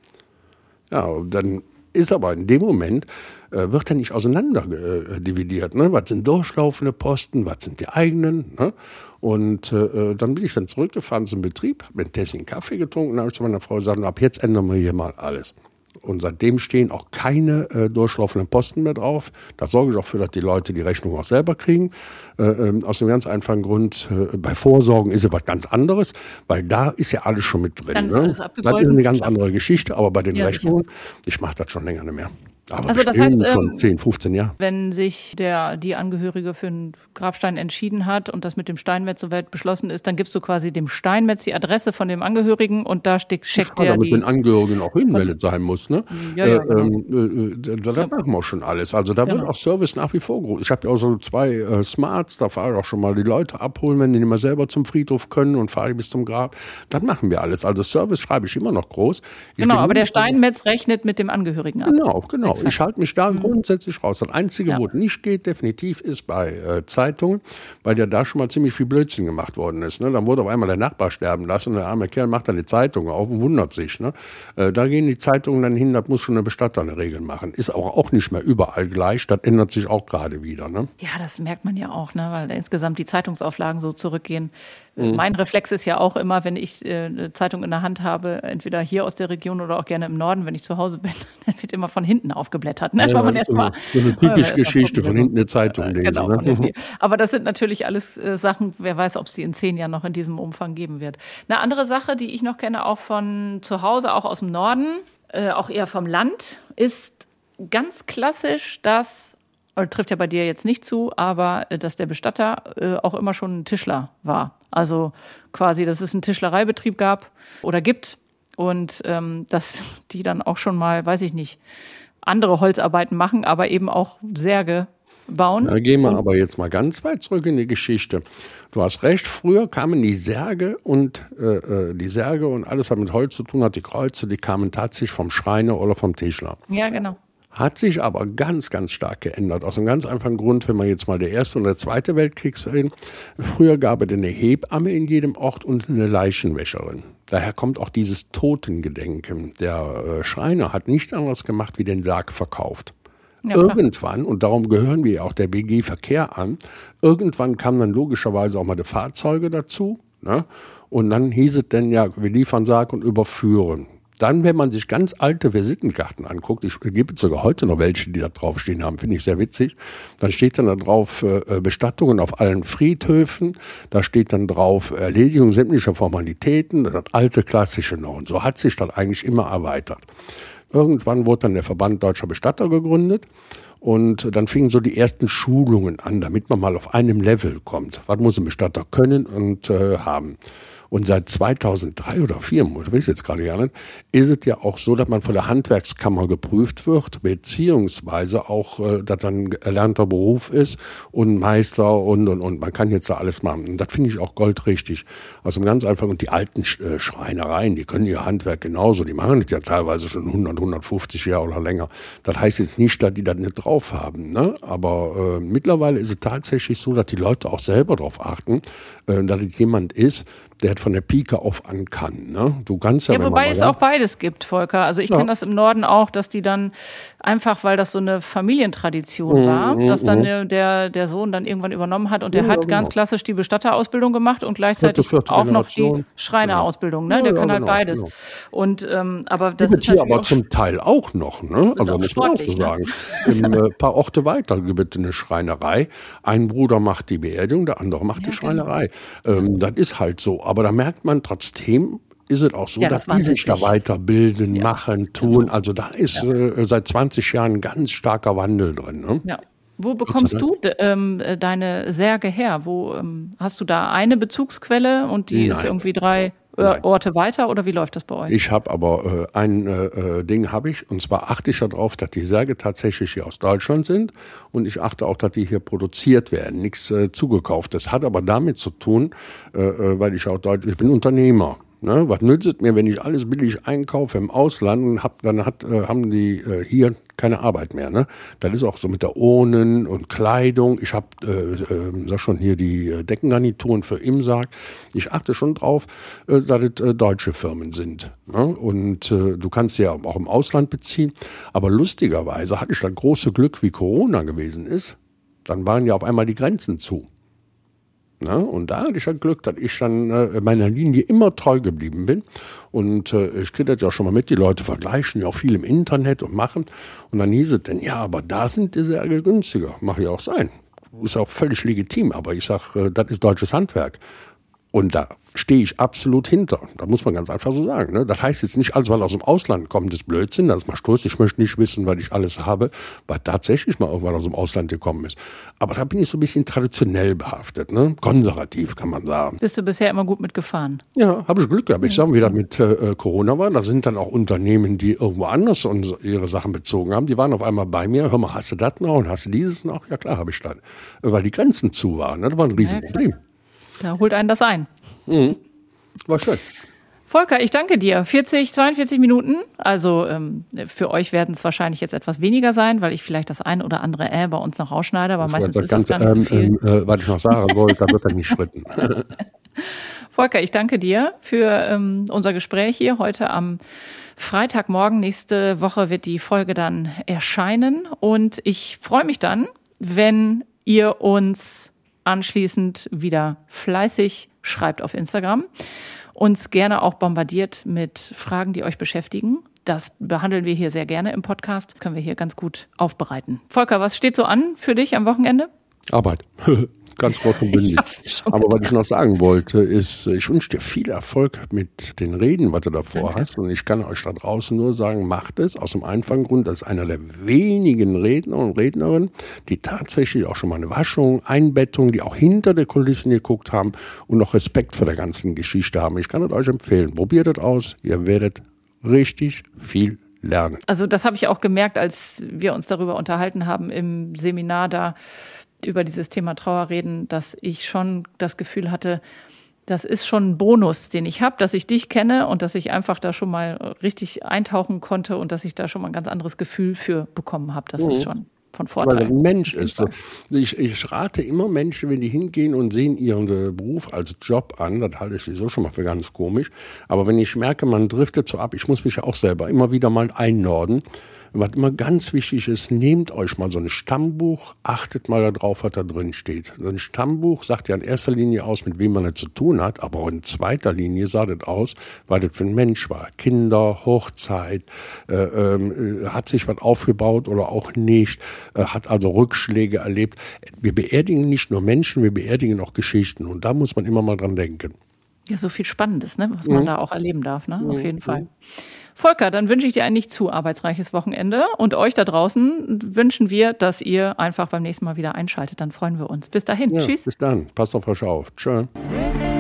Ja, und dann ist aber in dem Moment, äh, wird ja nicht auseinander äh, dividiert. Ne? Was sind durchlaufende Posten, was sind die eigenen? Ne? Und äh, dann bin ich dann zurückgefahren zum Betrieb, mit ein Tässchen Kaffee getrunken und dann habe ich zu meiner Frau gesagt, ab jetzt ändern wir hier mal alles. Und seitdem stehen auch keine äh, durchlaufenden Posten mehr drauf. Da sorge ich auch für, dass die Leute die Rechnung auch selber kriegen. Äh, ähm, aus einem ganz einfachen Grund, äh, bei Vorsorgen ist es was ganz anderes, weil da ist ja alles schon mit drin. Dann ist ne? alles Das abgegolten. ist eine ganz andere Geschichte, aber bei den Ja, Rechnungen, ich mache das schon länger nicht mehr. Aber Also das bestimmt heißt, schon ähm, zehn, fünfzehn Jahre. wenn sich der, die Angehörige für einen Grabstein entschieden hat und das mit dem Steinmetz soweit beschlossen ist, dann gibst du quasi dem Steinmetz die Adresse von dem Angehörigen und da steht, checkt der damit die. den Angehörigen auch hinmeldet sein muss, ne? Ja, ja, äh, genau. ähm, äh, da, da machen wir schon alles. Also da Genau. wird auch Service nach wie vor groß. Ich habe ja auch so zwei äh, Smarts, da fahre ich auch schon mal die Leute abholen, wenn die nicht mehr selber zum Friedhof können und fahre ich bis zum Grab. Dann machen wir alles. Also Service schreibe ich immer noch groß. Ich Genau, bin aber der nur- Steinmetz rechnet mit dem Angehörigen ab. Genau, genau. Exakt. Ich halte mich da grundsätzlich raus. Das Einzige, Ja. wo es nicht geht, definitiv ist bei äh, Zeitungen, weil ja da schon mal ziemlich viel Blödsinn gemacht worden ist. Ne? Dann wurde auf einmal der Nachbar sterben lassen und der arme Kerl macht dann die Zeitung auf und wundert sich. Ne? Äh, da gehen die Zeitungen dann hin, das muss schon eine Bestatter eine Regel machen. Ist auch, auch nicht mehr überall gleich, das ändert sich auch gerade wieder. Ne? Ja, das merkt man ja auch, ne, weil insgesamt die Zeitungsauflagen so zurückgehen. Mhm. Mein Reflex ist ja auch immer, wenn ich äh, eine Zeitung in der Hand habe, entweder hier aus der Region oder auch gerne im Norden, wenn ich zu Hause bin, dann wird immer von hinten aufgeblättert. Ne? Ja, Weil man das erst ist mal, so eine weil man typische erst mal Geschichte, gucken von will, hinten eine Zeitung äh, lesen. Genau, Ne? von hinten. Aber das sind natürlich alles äh, Sachen, wer weiß, ob es die in zehn Jahren noch in diesem Umfang geben wird. Eine andere Sache, die ich noch kenne, auch von zu Hause, auch aus dem Norden, äh, auch eher vom Land, ist ganz klassisch, dass, äh, trifft ja bei dir jetzt nicht zu, aber äh, dass der Bestatter äh, auch immer schon ein Tischler war. Also quasi, dass es einen Tischlereibetrieb gab oder gibt und ähm, dass die dann auch schon mal, weiß ich nicht, andere Holzarbeiten machen, aber eben auch Särge bauen. Da gehen wir aber jetzt mal ganz weit zurück in die Geschichte. Du hast recht, früher kamen die Särge und äh, die Särge und alles, was mit Holz zu tun hat, die Kreuze, die kamen tatsächlich vom Schreiner oder vom Tischler. Ja, genau. Hat sich aber ganz, ganz stark geändert. Aus einem ganz einfachen Grund, wenn man jetzt mal der Erste und der Zweite Weltkrieg sehen. Früher gab es eine Hebamme in jedem Ort und eine Leichenwäscherin. Daher kommt auch dieses Totengedenken. Der äh, Schreiner hat nichts anderes gemacht, wie den Sarg verkauft. Ja, klar. Irgendwann, und darum gehören wir auch der B G Verkehr an, irgendwann kamen dann logischerweise auch mal die Fahrzeuge dazu. Ne? Und dann hieß es dann, ja, wir liefern Sarg und überführen. Dann, wenn man sich ganz alte Visitenkarten anguckt, ich gebe sogar heute noch welche, die da draufstehen haben, finde ich sehr witzig, dann steht dann da drauf äh, Bestattungen auf allen Friedhöfen, da steht dann drauf Erledigung sämtlicher Formalitäten, das alte klassische noch. Und so hat sich das eigentlich immer erweitert. Irgendwann wurde dann der Verband Deutscher Bestatter gegründet und dann fingen so die ersten Schulungen an, damit man mal auf einem Level kommt. Was muss ein Bestatter können und äh, haben? Und seit zweitausenddrei oder vier, ich weiß jetzt gerade gar nicht, ist es ja auch so, dass man von der Handwerkskammer geprüft wird, beziehungsweise auch, äh, dass dann erlernter Beruf ist und Meister und, und, und. Man kann jetzt da alles machen. Und das finde ich auch goldrichtig. Also ganz einfach. Und die alten äh, Schreinereien, die können ihr Handwerk genauso. Die machen das ja teilweise schon hundert, hundertfünfzig Jahre oder länger. Das heißt jetzt nicht, dass die das nicht drauf haben. Ne? Aber äh, mittlerweile ist es tatsächlich so, dass die Leute auch selber darauf achten, äh, dass es jemand ist, der von der Pike auf an kann. Ne? Du kannst ja, ja wobei es auch beides gibt, Volker. Also ich ja. kenne das im Norden auch, dass die dann einfach, weil das so eine Familientradition war, mm, dass dann mm. der, der Sohn dann irgendwann übernommen hat und der ja, hat ja, ganz genau. klassisch die Bestatterausbildung gemacht und gleichzeitig vierte, vierte auch noch die Schreinerausbildung. Ne? Ja, der ja, kann halt genau, beides. Genau. Und ähm, aber das gibt ist hier aber zum Teil auch noch. Ne? Also muss man auch so sagen. Ne? In ein äh, paar Orte weiter gibt es eine Schreinerei. Ein Bruder macht die Beerdigung, der andere macht ja, die Schreinerei. Genau. Ähm, das ist halt so. Aber da merkt man trotzdem, ist es auch so, ja, dass das die sich da weiterbilden, ja, machen, tun. Genau. Also da ist ja. äh, seit zwanzig Jahren ein ganz starker Wandel drin. Ne? Ja. Wo bekommst du ähm, deine Särge her? Wo ähm, hast du da eine Bezugsquelle und die Nein. ist irgendwie drei Nein. Orte weiter oder wie läuft das bei euch? Ich habe aber äh, ein äh, Ding habe ich und zwar achte ich darauf, dass die Särge tatsächlich hier aus Deutschland sind und ich achte auch, dass die hier produziert werden, nichts äh, zugekauft. Das hat aber damit zu tun, äh, weil ich auch Deutsch, ich bin Unternehmer. Ne, was nützt es mir, wenn ich alles billig einkaufe im Ausland und hab, dann hat, äh, haben die äh, hier keine Arbeit mehr. Ne? Das ist auch so mit der Urnen und Kleidung. Ich habe, äh, äh, sag schon hier, die äh, Deckengarnituren für im Sarg. Ich achte schon drauf, äh, dass es äh, deutsche Firmen sind. Ne? Und äh, du kannst sie ja auch im Ausland beziehen. Aber lustigerweise hatte ich das große Glück, wie Corona gewesen ist. Dann waren ja auf einmal die Grenzen zu. Ne? Und da hatte ich ja Glück, dass ich dann äh, meiner Linie immer treu geblieben bin. Und äh, ich kriege das ja schon mal mit, die Leute vergleichen ja auch viel im Internet und machen. Und dann hieß es denn, ja, aber da sind die Särge günstiger. Mag ja auch sein. Ist auch völlig legitim, aber ich sage, äh, das ist deutsches Handwerk. Und da stehe ich absolut hinter. Da muss man ganz einfach so sagen. Ne? Das heißt jetzt nicht, alles, weil aus dem Ausland kommt, ist Blödsinn. Das ist mal Stoß. Ich möchte nicht wissen, weil ich alles habe, was tatsächlich mal irgendwann aus dem Ausland gekommen ist. Aber da bin ich so ein bisschen traditionell behaftet. Ne? Konservativ, kann man sagen. Bist du bisher immer gut mitgefahren? Ja, habe ich Glück gehabt. Ich sage, wie das mit äh, Corona war, da sind dann auch Unternehmen, die irgendwo anders ihre Sachen bezogen haben. Die waren auf einmal bei mir. Hör mal, hast du das noch und hast du dieses noch? Ja klar, habe ich das. Weil die Grenzen zu waren. Ne? Das war ein Riesenproblem. Ja, da holt einen das ein. Mhm. War schön. Volker, ich danke dir. vierzig, zweiundvierzig Minuten. Also ähm, für euch werden es wahrscheinlich jetzt etwas weniger sein, weil ich vielleicht das ein oder andere äh bei uns noch rausschneide, aber das meistens ist das gar nicht so viel. Ähm, äh, was ich noch sagen wollte, da wird er nicht schritten. Volker, ich danke dir für ähm, unser Gespräch hier heute am Freitagmorgen. Nächste Woche wird die Folge dann erscheinen und ich freue mich dann, wenn ihr uns anschließend wieder fleißig schreibt auf Instagram, uns gerne auch bombardiert mit Fragen, die euch beschäftigen. Das behandeln wir hier sehr gerne im Podcast, können wir hier ganz gut aufbereiten. Volker, was steht so an für dich am Wochenende? Arbeit. Ganz kurz und bündig. Aber was ich noch sagen wollte, ist, ich wünsche dir viel Erfolg mit den Reden, was du davor Danke. hast. Und ich kann euch da draußen nur sagen, macht es aus dem einfachen Grund, das ist einer der wenigen Redner und Rednerinnen, die tatsächlich auch schon mal eine Waschung, Einbettung, die auch hinter der Kulissen geguckt haben und noch Respekt vor der ganzen Geschichte haben. Ich kann es euch empfehlen. Probiert es aus. Ihr werdet richtig viel lernen. Also das habe ich auch gemerkt, als wir uns darüber unterhalten haben im Seminar da, über dieses Thema Trauerreden, dass ich schon das Gefühl hatte, das ist schon ein Bonus, den ich habe, dass ich dich kenne und dass ich einfach da schon mal richtig eintauchen konnte und dass ich da schon mal ein ganz anderes Gefühl für bekommen habe. Das mhm. ist schon von Vorteil. Weil ein Mensch ist. Ich, ich rate immer Menschen, wenn die hingehen und sehen ihren Beruf als Job an, das halte ich sowieso schon mal für ganz komisch, aber wenn ich merke, man driftet so ab, ich muss mich ja auch selber immer wieder mal einnorden. Was immer ganz wichtig ist, nehmt euch mal so ein Stammbuch, achtet mal darauf, was da drin steht. So ein Stammbuch sagt ja in erster Linie aus, mit wem man es zu tun hat, aber auch in zweiter Linie sagt es aus, was das für ein Mensch war. Kinder, Hochzeit, äh, äh, hat sich was aufgebaut oder auch nicht, äh, hat also Rückschläge erlebt. Wir beerdigen nicht nur Menschen, wir beerdigen auch Geschichten und da muss man immer mal dran denken. Ja, so viel Spannendes, ne, was man mhm. da auch erleben darf, ne, auf jeden mhm. Fall. Volker, dann wünsche ich dir ein nicht zu arbeitsreiches Wochenende und euch da draußen wünschen wir, dass ihr einfach beim nächsten Mal wieder einschaltet. Dann freuen wir uns. Bis dahin. Ja, Tschüss. Bis dann. Passt auf euch auf. Tschö.